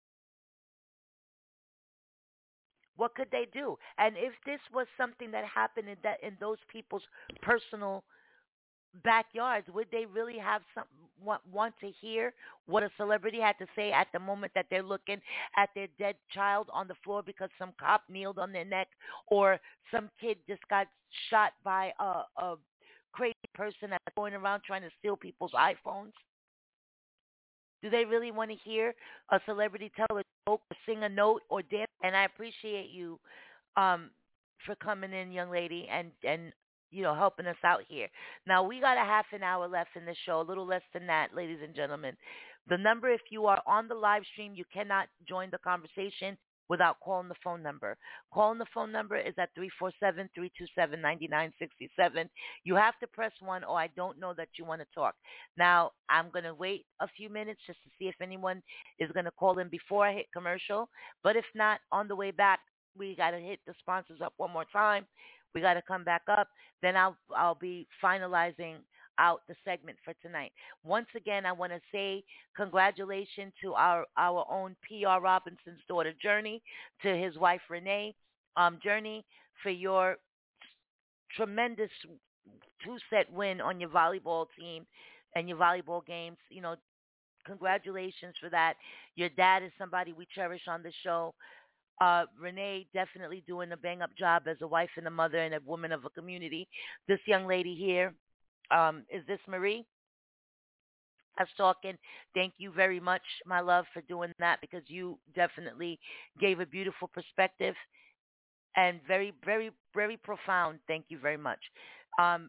What could they do? And if this was something that happened in that in those people's personal backyards, would they really have some want, want to hear what a celebrity had to say at the moment that they're looking at their dead child on the floor because some cop kneeled on their neck or some kid just got shot by a, a crazy person that's going around trying to steal people's iPhones? Do they really want to hear a celebrity tell a joke or sing a note or dance? And I appreciate you um, for coming in, young lady, and, and you know, helping us out here. Now, we got a half an hour left in the show, a little less than that, ladies and gentlemen. The number, if you are on the live stream, you cannot join the conversation without calling the phone number. Calling the phone number is at three four seven, three two seven, nine nine six seven. You have to press one, or I don't know that you want to talk. Now, I'm going to wait a few minutes just to see if anyone is going to call in before I hit commercial. But if not, on the way back, we got to hit the sponsors up one more time. We got to come back up. Then I'll I'll be finalizing out the segment for tonight. Once again, I want to say congratulations to our, our own P R Robinson's daughter, Journey, to his wife, Renee. Um, Journey, for your tremendous two-set win on your volleyball team and your volleyball games. You know, congratulations for that. Your dad is somebody we cherish on the show. Uh, Renee definitely doing a bang-up job as a wife and a mother and a woman of a community. This young lady here, um, is this Marie? I was talking. Thank you very much, my love, for doing that, because you definitely gave a beautiful perspective and very, very, very profound. Thank you very much. Um,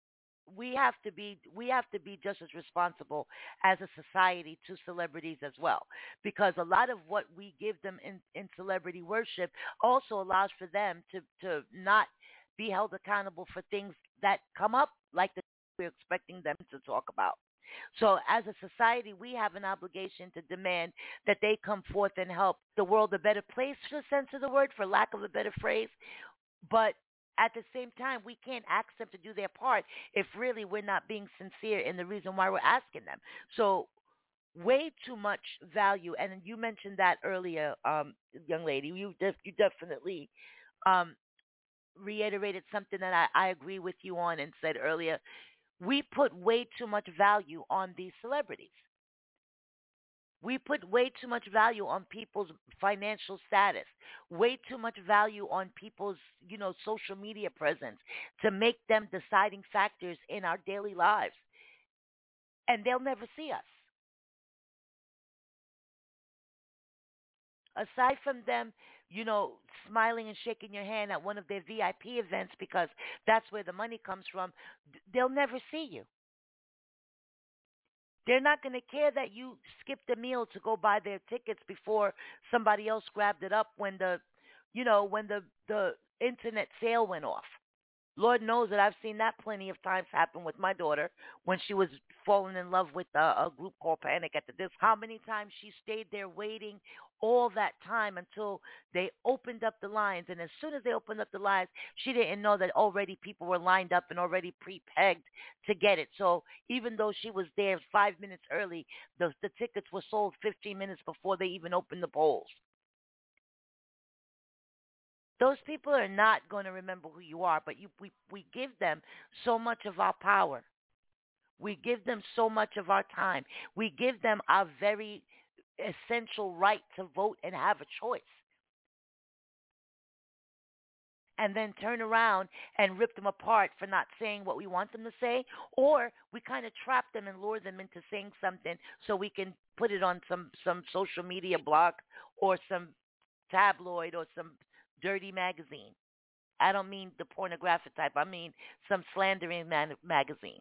we have to be we have to be just as responsible as a society to celebrities as well, because a lot of what we give them in, in celebrity worship also allows for them to, to not be held accountable for things that come up like the we're expecting them to talk about. So as a society, we have an obligation to demand that they come forth and help the world a better place, for the sense of the word, for lack of a better phrase. But at the same time, we can't ask them to do their part if really we're not being sincere in the reason why we're asking them. So way too much value, and you mentioned that earlier, um, young lady. You, def- you definitely um, reiterated something that I, I agree with you on and said earlier. We put way too much value on these celebrities. We put way too much value on people's financial status, way too much value on people's, you know, social media presence to make them deciding factors in our daily lives. And they'll never see us. Aside from them, you know, smiling and shaking your hand at one of their V I P events because that's where the money comes from, they'll never see you. They're not going to care that you skipped a meal to go buy their tickets before somebody else grabbed it up when the, you know, when the, the internet sale went off. Lord knows that I've seen that plenty of times happen with my daughter when she was falling in love with a, a group called Panic at the Disco. How many times she stayed there waiting all that time until they opened up the lines. And as soon as they opened up the lines, she didn't know that already people were lined up and already pre-pegged to get it. So even though she was there five minutes early, the, the tickets were sold fifteen minutes before they even opened the polls. Those people are not going to remember who you are, but you, we, we give them so much of our power. We give them so much of our time. We give them our very essential right to vote and have a choice. And then turn around and rip them apart for not saying what we want them to say, or we kind of trap them and lure them into saying something so we can put it on some, some social media blog or some tabloid or some dirty magazine. I don't mean the pornographic type. I mean some slandering man- magazine.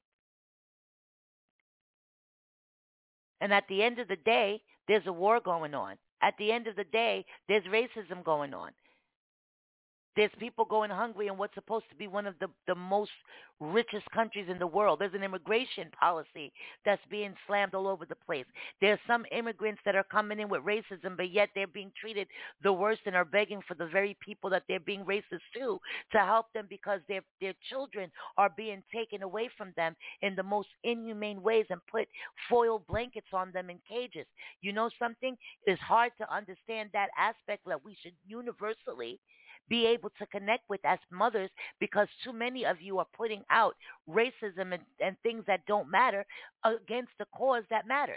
And at the end of the day, there's a war going on. At the end of the day, there's racism going on. There's people going hungry in what's supposed to be one of the, the most richest countries in the world. There's an immigration policy that's being slammed all over the place. There's some immigrants that are coming in with racism, but yet they're being treated the worst and are begging for the very people that they're being racist to to help them because their their children are being taken away from them in the most inhumane ways and put foil blankets on them in cages. You know something? It's hard to understand that aspect that we should universally be able to connect with as mothers, because too many of you are putting out racism and, and things that don't matter against the cause that matters.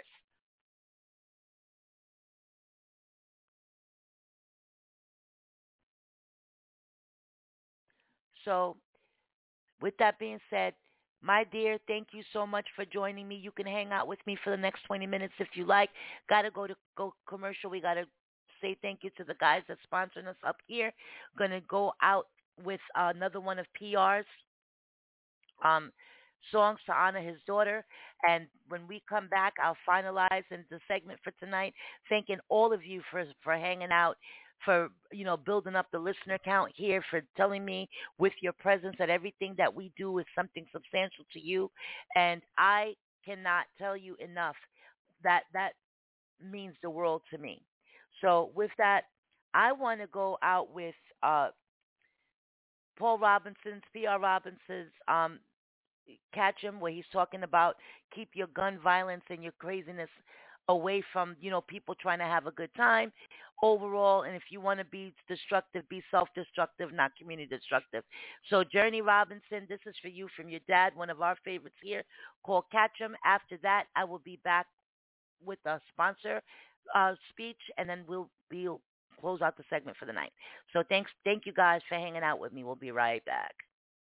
So with that being said, my dear, thank you so much for joining me. You can hang out with me for the next twenty minutes if you like. Got to go to go commercial. We got to say thank you to the guys that sponsoring us up here. Going to go out with uh, another one of P R's um, songs to honor his daughter. And when we come back, I'll finalize in the segment for tonight, thanking all of you for for hanging out, for, you know, building up the listener count here, for telling me with your presence that everything that we do is something substantial to you. And I cannot tell you enough that that means the world to me. So with that, I want to go out with uh, Paul Robinson's, P R Robinson's um, Catch Him, where he's talking about keep your gun violence and your craziness away from, you know, people trying to have a good time overall. And if you want to be destructive, be self-destructive, not community destructive. So Journey Robinson, this is for you from your dad, one of our favorites here, called Catch Him. After that, I will be back with a sponsor uh, speech, and then we'll be close out the segment for the night. So thanks, thank you guys for hanging out with me. We'll be right back.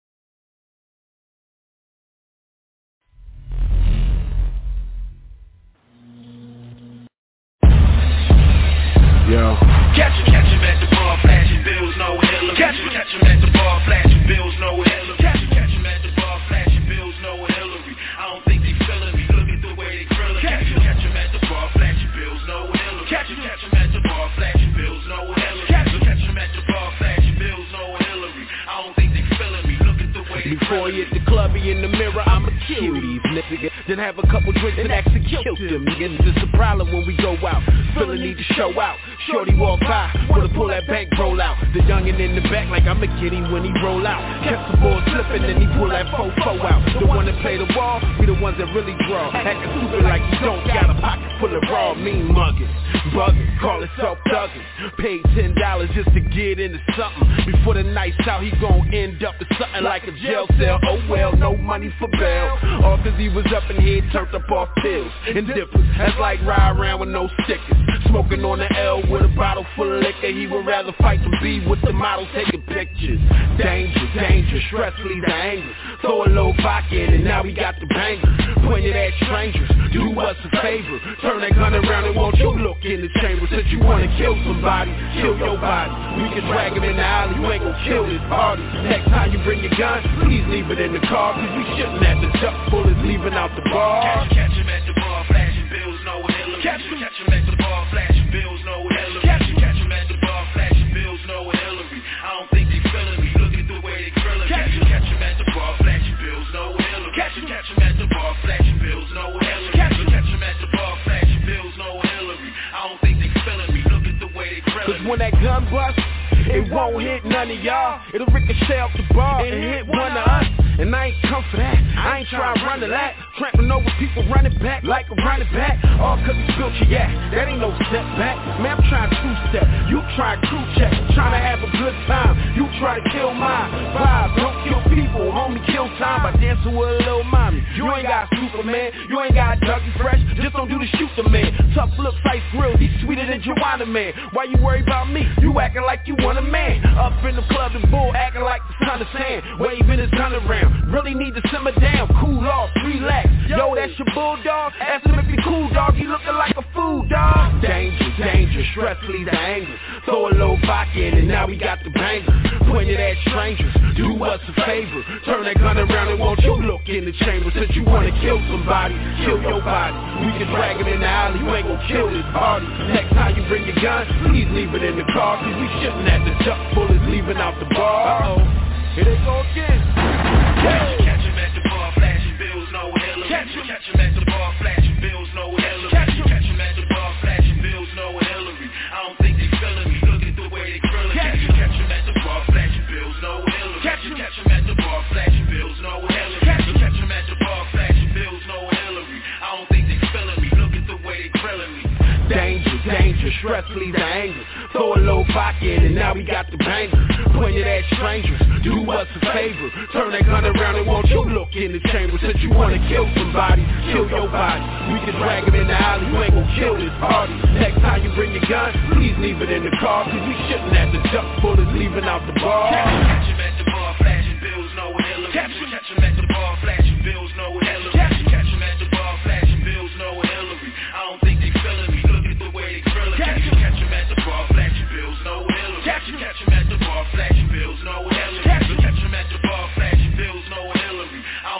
Yo. Catch him, catch him at the bar, flashing bills, no Hillary. Catch him, catch him at the bar, flashing bills, no Hillary. Catch him, catch him at the bar, flashing bills, no Hillary. I don't think they feeling me, look at the way they grilling. Catch him, catch him at the bar, flashing bills, no Hillary. Catch him, catch him at the bar, flashing bills, no Hillary. Catch him, catch him at the bar, flashing bills, no Hillary. I don't think they feeling me, look at the way they Before he hit the club, he in the mirror, I'ma kill these niggas. Then have a couple drinks and execute them. It's just a problem when we go out, feeling need to show out. Shorty walk by, wanna pull that bankroll out. The youngin' in the back like I'ma get him when he roll out. Kept the ball slippin' and he pull that fofo out. The one that play the ball, we the ones that really draw. Actin' stupid like he don't got a pocket full of raw mean muggin'. Buggin', call it self-thuggin'. Paid ten dollars just to get into something. Before the night's out, he gon' end up in something like a jail cell. Oh well, no money for bail. All cause he was up and head turned up off pills and dippers. That's like ride around with no stickers. Smoking on the L with a bottle full of liquor. He would rather fight than be with the model taking pictures. Danger, danger, stress leads to anger. Throw a little vodka in and now we got the banger. Pointed at strangers, do us a favor. Turn that gun around and won't you look in the chamber. Since you wanna kill somebody, kill your body. We can drag him in the alley, you ain't gon' kill this party. Next time you bring your gun, please leave it in the car. Cause we shouldn't have to duck bullets leaving out the bar. Catch, catch him at the bar, flashing bills, no Hillary. Catch him, catch him at the bar, flashing bills, no Hillary. Catch him, catch him at the bar, flashing bills, no Hillary. I don't think they feeling me, look at the way they grilling. Catch him, catch him at the bar, flashing bills, no Hillary. Catch him, catch him at the bar, flashing bills, no Hillary. Catch him, catch him at the bar, flashing bills, no Hillary. I don't think they feeling me, look at the way they grilling. Cause when that gun busts, it won't hit none of y'all. It'll ricochet off the bar and hit one of us. And I ain't come for that, I ain't trying to run the lap. Trampling over people running back like a running back. All cause he built your ass, that ain't no step back. Man, I'm trying two-step, you try crew check. Trying to have a good time, you try to kill mine. Vibe, don't kill people, homie, kill time by dancing with a little mommy. You ain't got Superman, you ain't got Dougie Fresh, just don't do the shoot the man. Tough looks, ice grills, he's sweeter than Joanna, man. Why you worry about me? You acting like you want a man. Up in the club, the bull acting like the son of sand, waving his gun around. Really need to simmer down, cool off, relax. Yo, that's your bulldog. Ask him if he cool, dog. He looking like a fool, dog. Danger, danger, stress leads to anger. Throw a little vodka in and now we got the banger. Pointed at strangers, do us a favor. Turn that gun around and won't you look in the chamber. Since you wanna kill somebody, kill your body. We can drag him in the alley, you ain't gon' kill this party. Next time you bring your gun, please leave it in the car. Cause we shouldn't have to duck bullets leaving out the bar. Uh-oh, here they go again. Catch, catch him at the bar, flashing bills, no Hillary. Catch him, catch him at the bar, flashing bills, no Hillary. Catch him, catch him at the bar, flashing bills, no Hillary. I don't think they feeling me, look at the way they grilling. Catch him, catch him at the bar, flashing bills, no Hillary. Catch him, catch him at the bar, flashing bills, no Hillary. Catch him, catch him at the bar, flashing bills, no Hillary. I don't think they feeling me, look at the way they grilling me. Danger, danger, stress leads to anger. Throw a little vodka in and now we got the banger. Pointed at strangers, do us a favor. Turn that gun around and won't you look in the chamber. Since you wanna kill somebody, kill your body. We can drag him in the alley, you ain't gon' kill this party. Next time you bring your gun, please leave it in the car. Cause we shouldn't have to duck bullets leaving out the bar. Catch him, catch him at the bar, flashing bills, no Hillary. Catch him, catch him at the bar, flashing bills, no Hillary. Catch him, catch him at the bar, flashing bills, no Hillary. I don't think they feeling me, look at the way they grilling. Catch him, catch him at the bar, flashing bills, no Hillary. Catch him, catch him at the bar, flashing bills, no Hillary. Catch him, catch him at the bar, flashing bills, no Hillary. I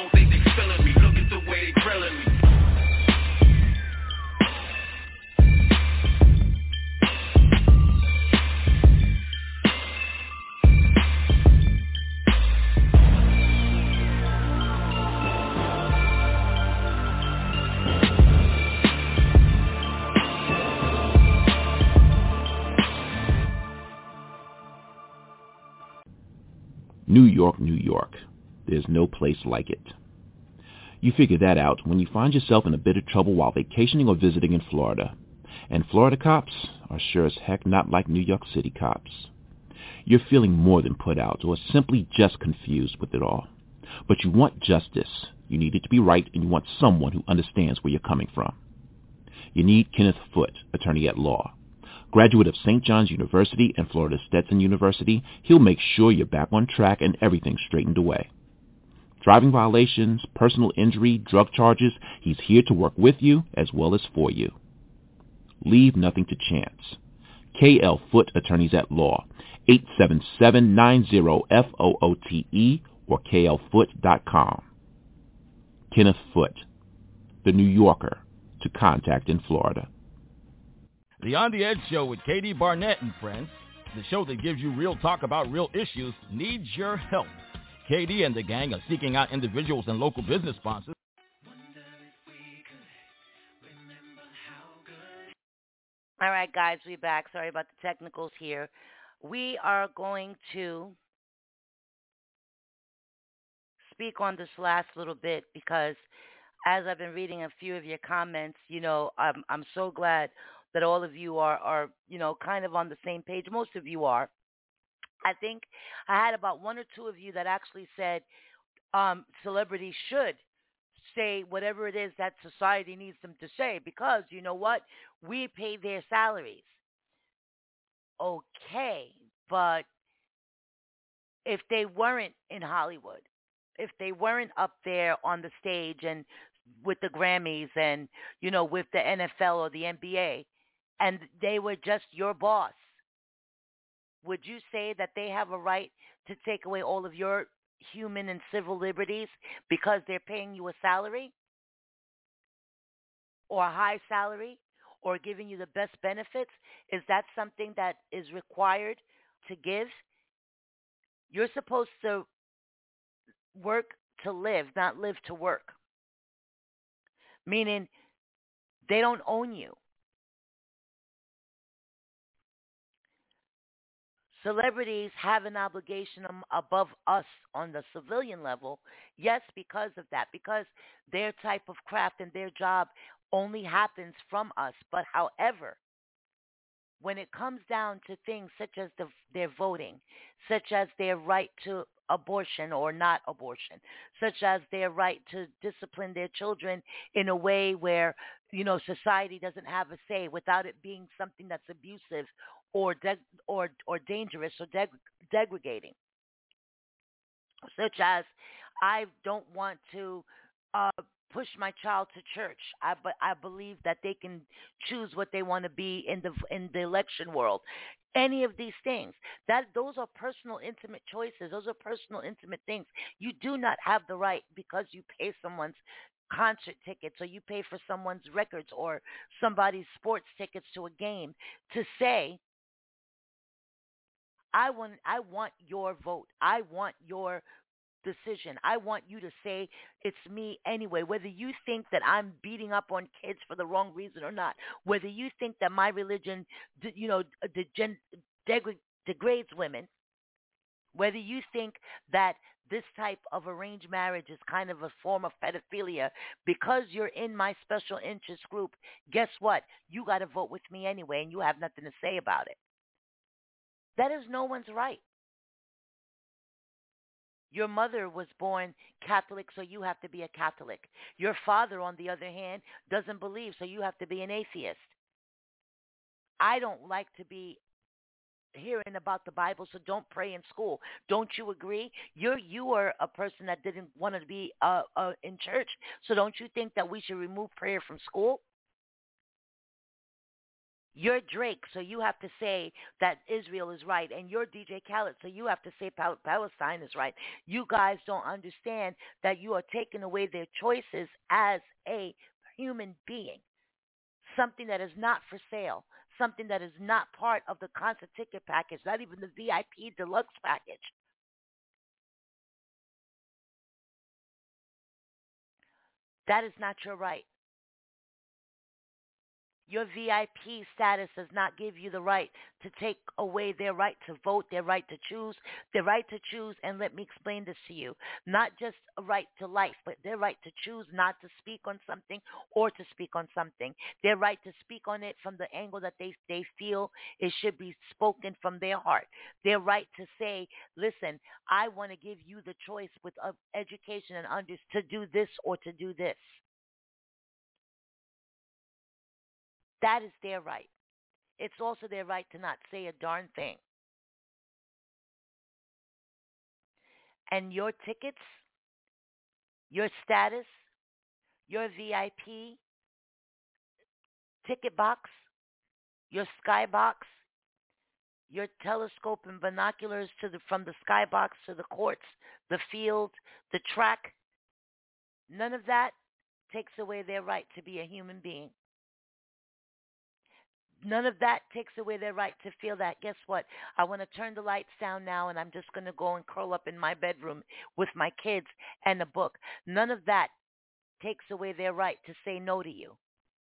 New York, New York. There's no place like it. You figure that out when you find yourself in a bit of trouble while vacationing or visiting in Florida. And Florida cops are sure as heck not like New York City cops. You're feeling more than put out or simply just confused with it all. But you want justice. You need it to be right, and you want someone who understands where you're coming from. You need Kenneth Foote, attorney at law. Graduate of Saint John's University and Florida Stetson University, he'll make sure you're back on track and everything's straightened away. Driving violations, personal injury, drug charges, he's here to work with you as well as for you. Leave nothing to chance. K L Foote, attorneys at law, eight seven seven, nine zero, F O O T E or K L Foote dot com. Kenneth Foote, the New Yorker, to contact in Florida. The On the Edge Show with Katie Barnett and friends, the show that gives you real talk about real issues, needs your help. Katie and the gang are seeking out individuals and local business sponsors. All right, guys, we're back. Sorry about the technicals here. We are going to speak on this last little bit because as I've been reading a few of your comments, you know, I'm I'm so glad that all of you are, are, you know, kind of on the same page. Most of you are. I think I had about one or two of you that actually said um, celebrities should say whatever it is that society needs them to say because, you know what, we pay their salaries. Okay, but if they weren't in Hollywood, if they weren't up there on the stage and with the Grammys and, you know, with the N F L or the N B A, and they were just your boss, would you say that they have a right to take away all of your human and civil liberties because they're paying you a salary or a high salary or giving you the best benefits? Is that something that is required to give? You're supposed to work to live, not live to work. Meaning they don't own you. Celebrities have an obligation above us on the civilian level, yes, because of that, because their type of craft and their job only happens from us. But however, when it comes down to things such as the, their voting, such as their right to abortion or not abortion, such as their right to discipline their children in a way where, you know, society doesn't have a say without it being something that's abusive or de- or or dangerous or deg- degrading, such as I don't want to uh, push my child to church. I but I believe that they can choose what they want to be in the in the election world. Any of these things, that those are personal, intimate choices. Those are personal, intimate things. You do not have the right because you pay someone's concert tickets or you pay for someone's records or somebody's sports tickets to a game to say, I want I want your vote. I want your decision. I want you to say it's me anyway, whether you think that I'm beating up on kids for the wrong reason or not, whether you think that my religion, you know, degen- deg- degrades women, whether you think that this type of arranged marriage is kind of a form of pedophilia, because you're in my special interest group, guess what? You got to vote with me anyway, and you have nothing to say about it. That is no one's right. Your mother was born Catholic, so you have to be a Catholic. Your father, on the other hand, doesn't believe, so you have to be an atheist. I don't like to be hearing about the Bible, so don't pray in school. Don't you agree? You're you are a person that didn't want to be uh, uh, in church, so don't you think that we should remove prayer from school? You're Drake, so you have to say that Israel is right, and you're D J Khaled, so you have to say Pal- Palestine is right. You guys don't understand that you are taking away their choices as a human being, something that is not for sale, something that is not part of the concert ticket package, not even the V I P deluxe package. That is not your right. Your V I P status does not give you the right to take away their right to vote, their right to choose, their right to choose. And let me explain this to you. Not just a right to life, but their right to choose not to speak on something or to speak on something. Their right to speak on it from the angle that they, they feel it should be spoken from their heart. Their right to say, listen, I want to give you the choice with uh, education and under to do this or to do this. That is their right. It's also their right to not say a darn thing. And your tickets, your status, your V I P ticket box, your skybox, your telescope and binoculars to the from the skybox to the courts, the field, the track, none of that takes away their right to be a human being. None of that takes away their right to feel that. Guess what? I want to turn the lights down now, and I'm just going to go and curl up in my bedroom with my kids and a book. None of that takes away their right to say no to you.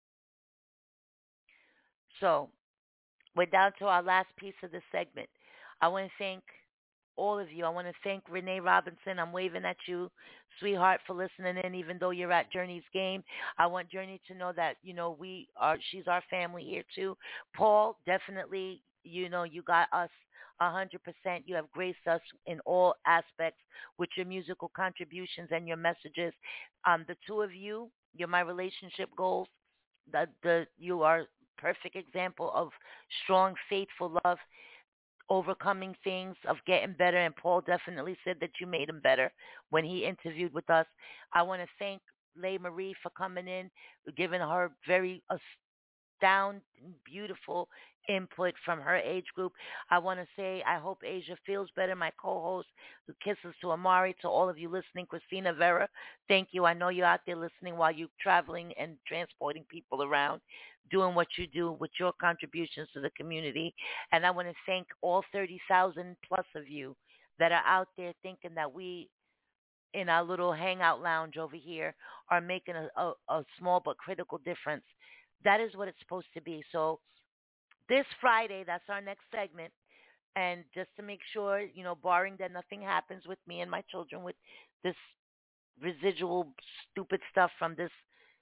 So we're down to our last piece of the segment. I want to thank all of you. I want to thank Renee Robinson. I'm waving at you, sweetheart, for listening in, even though you're at Journey's game. I want Journey to know that, you know, we are, she's our family here too. Paul, definitely, you know, you got us one hundred percent. You have graced us in all aspects with your musical contributions and your messages. Um, the two of you, you're my relationship goals. The, the, you are perfect example of strong, faithful love, overcoming things, of getting better, and Paul definitely said that you made him better when he interviewed with us. I want to thank Leigh Marie for coming in, giving her very astounding, beautiful input from her age group. I want to say I hope Asia feels better, my co-host. Kisses to Amari, to all of you listening. Christina Vera, thank you. I know you're out there listening while you're traveling and transporting people around, doing what you do with your contributions to the community. And I want to thank all thirty thousand plus of you that are out there thinking that we, in our little hangout lounge over here, are making a, a, a small but critical difference. That is what it's supposed to be. So this Friday, that's our next segment. And just to make sure, you know, barring that nothing happens with me and my children with this residual stupid stuff from this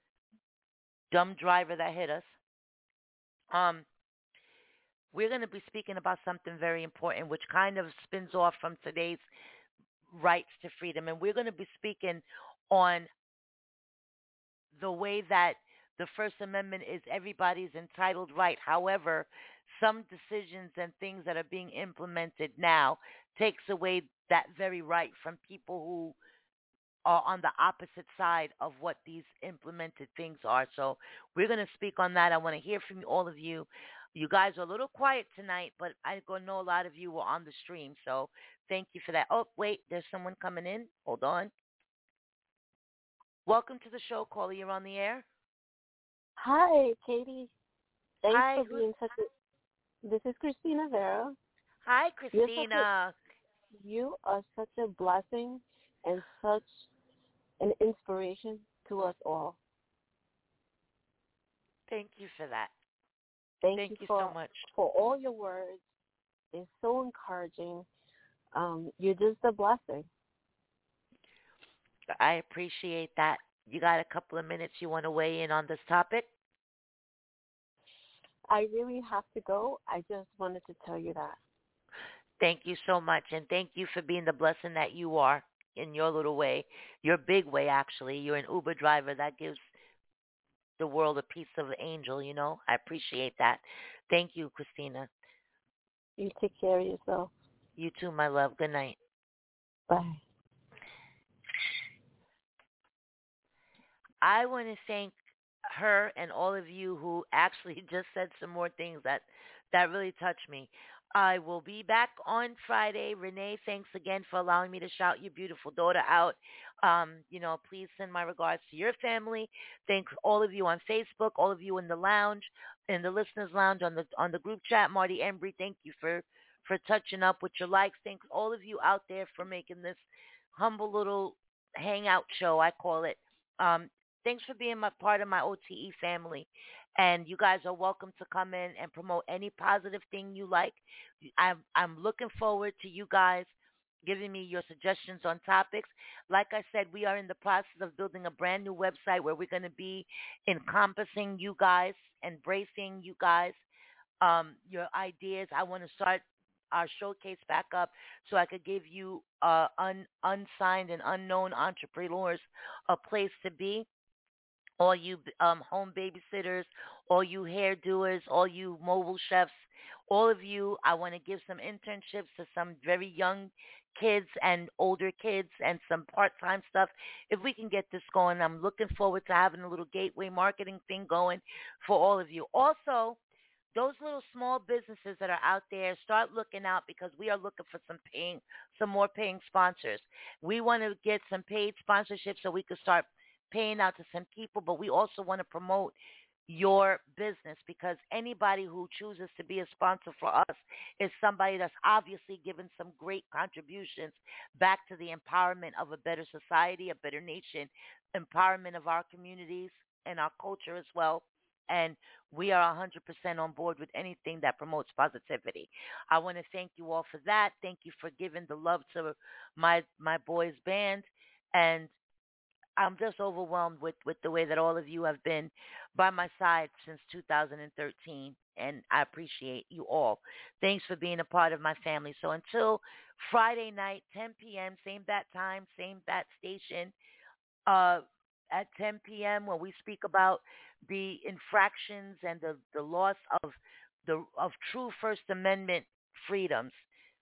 dumb driver that hit us, um, we're going to be speaking about something very important, which kind of spins off from today's rights to freedom. And we're going to be speaking on the way that the First Amendment is everybody's entitled right. However, some decisions and things that are being implemented now takes away that very right from people who are on the opposite side of what these implemented things are. So we're going to speak on that. I want to hear from all of you. You guys are a little quiet tonight, but I know a lot of you were on the stream. So thank you for that. Oh, wait, there's someone coming in. Hold on. Welcome to the show, caller. You're on the air. Hi, Katie. Thanks Hi, for being such a... This is Christina Vera. Hi, Christina. A, you are such a blessing and such an inspiration to us all. Thank you for that. Thank, Thank you, you for, so much. for all your words. It's so encouraging. Um, you're just a blessing. I appreciate that. You got a couple of minutes you want to weigh in on this topic? I really have to go. I just wanted to tell you that. Thank you so much, and thank you for being the blessing that you are in your little way, your big way, actually. You're an Uber driver that gives the world a piece of an angel, you know. I appreciate that. Thank you, Christina. You take care of yourself. You too, my love. Good night. Bye. I want to thank her and all of you who actually just said some more things that, that really touched me. I will be back on Friday. Renee, thanks again for allowing me to shout your beautiful daughter out. Um, you know, please send my regards to your family. Thanks all of you on Facebook, all of you in the lounge, in the listeners lounge, on the on the group chat. Marty Embry, thank you for, for touching up with your likes. Thanks all of you out there for making this humble little hangout show, I call it. Um, Thanks for being my part of my O T E family. And you guys are welcome to come in and promote any positive thing you like. I'm I'm looking forward to you guys giving me your suggestions on topics. Like I said, we are in the process of building a brand new website where we're going to be encompassing you guys, embracing you guys, um, your ideas. I want to start our showcase back up so I could give you uh, un, unsigned and unknown entrepreneurs a place to be. All you um, home babysitters, all you hairdoers, all you mobile chefs, all of you, I want to give some internships to some very young kids and older kids and some part-time stuff. If we can get this going, I'm looking forward to having a little gateway marketing thing going for all of you. Also, those little small businesses that are out there, start looking out because we are looking for some paying, some more paying sponsors. We want to get some paid sponsorships so we could start paying out to some people, but we also want to promote your business because anybody who chooses to be a sponsor for us is somebody that's obviously given some great contributions back to the empowerment of a better society, a better nation, empowerment of our communities and our culture as well. And we are one hundred percent on board with anything that promotes positivity. I want to thank you all for that. Thank you for giving the love to my my boys band. And I'm just overwhelmed with, with the way that all of you have been by my side since two thousand thirteen, and I appreciate you all. Thanks for being a part of my family. So until Friday night, ten p.m., same bat time, same bat station, uh, at ten p.m. when we speak about the infractions and the, the loss of the of true First Amendment freedoms.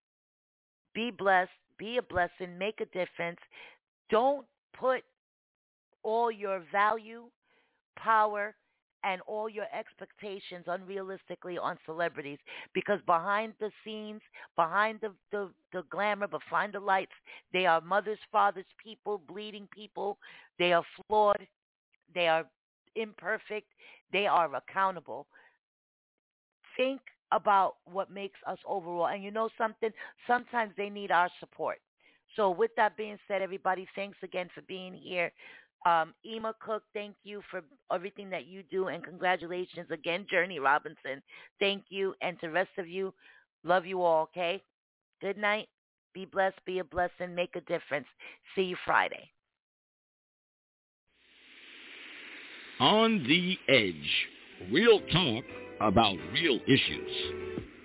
Be blessed, be a blessing, make a difference. Don't put all your value, power, and all your expectations unrealistically on celebrities because behind the scenes, behind the, the, the glamour, behind the lights, they are mothers, fathers, people, bleeding people. They are flawed. They are imperfect. They are accountable. Think about what makes us overall. And you know something? Sometimes they need our support. So with that being said, everybody, thanks again for being here. Um, Ema Cook, thank you for everything that you do, and congratulations again, Journey Robinson. Thank you, and to the rest of you, love you all, okay? Good night. Be blessed, be a blessing, make a difference. See you Friday. On the Edge, real talk about real issues.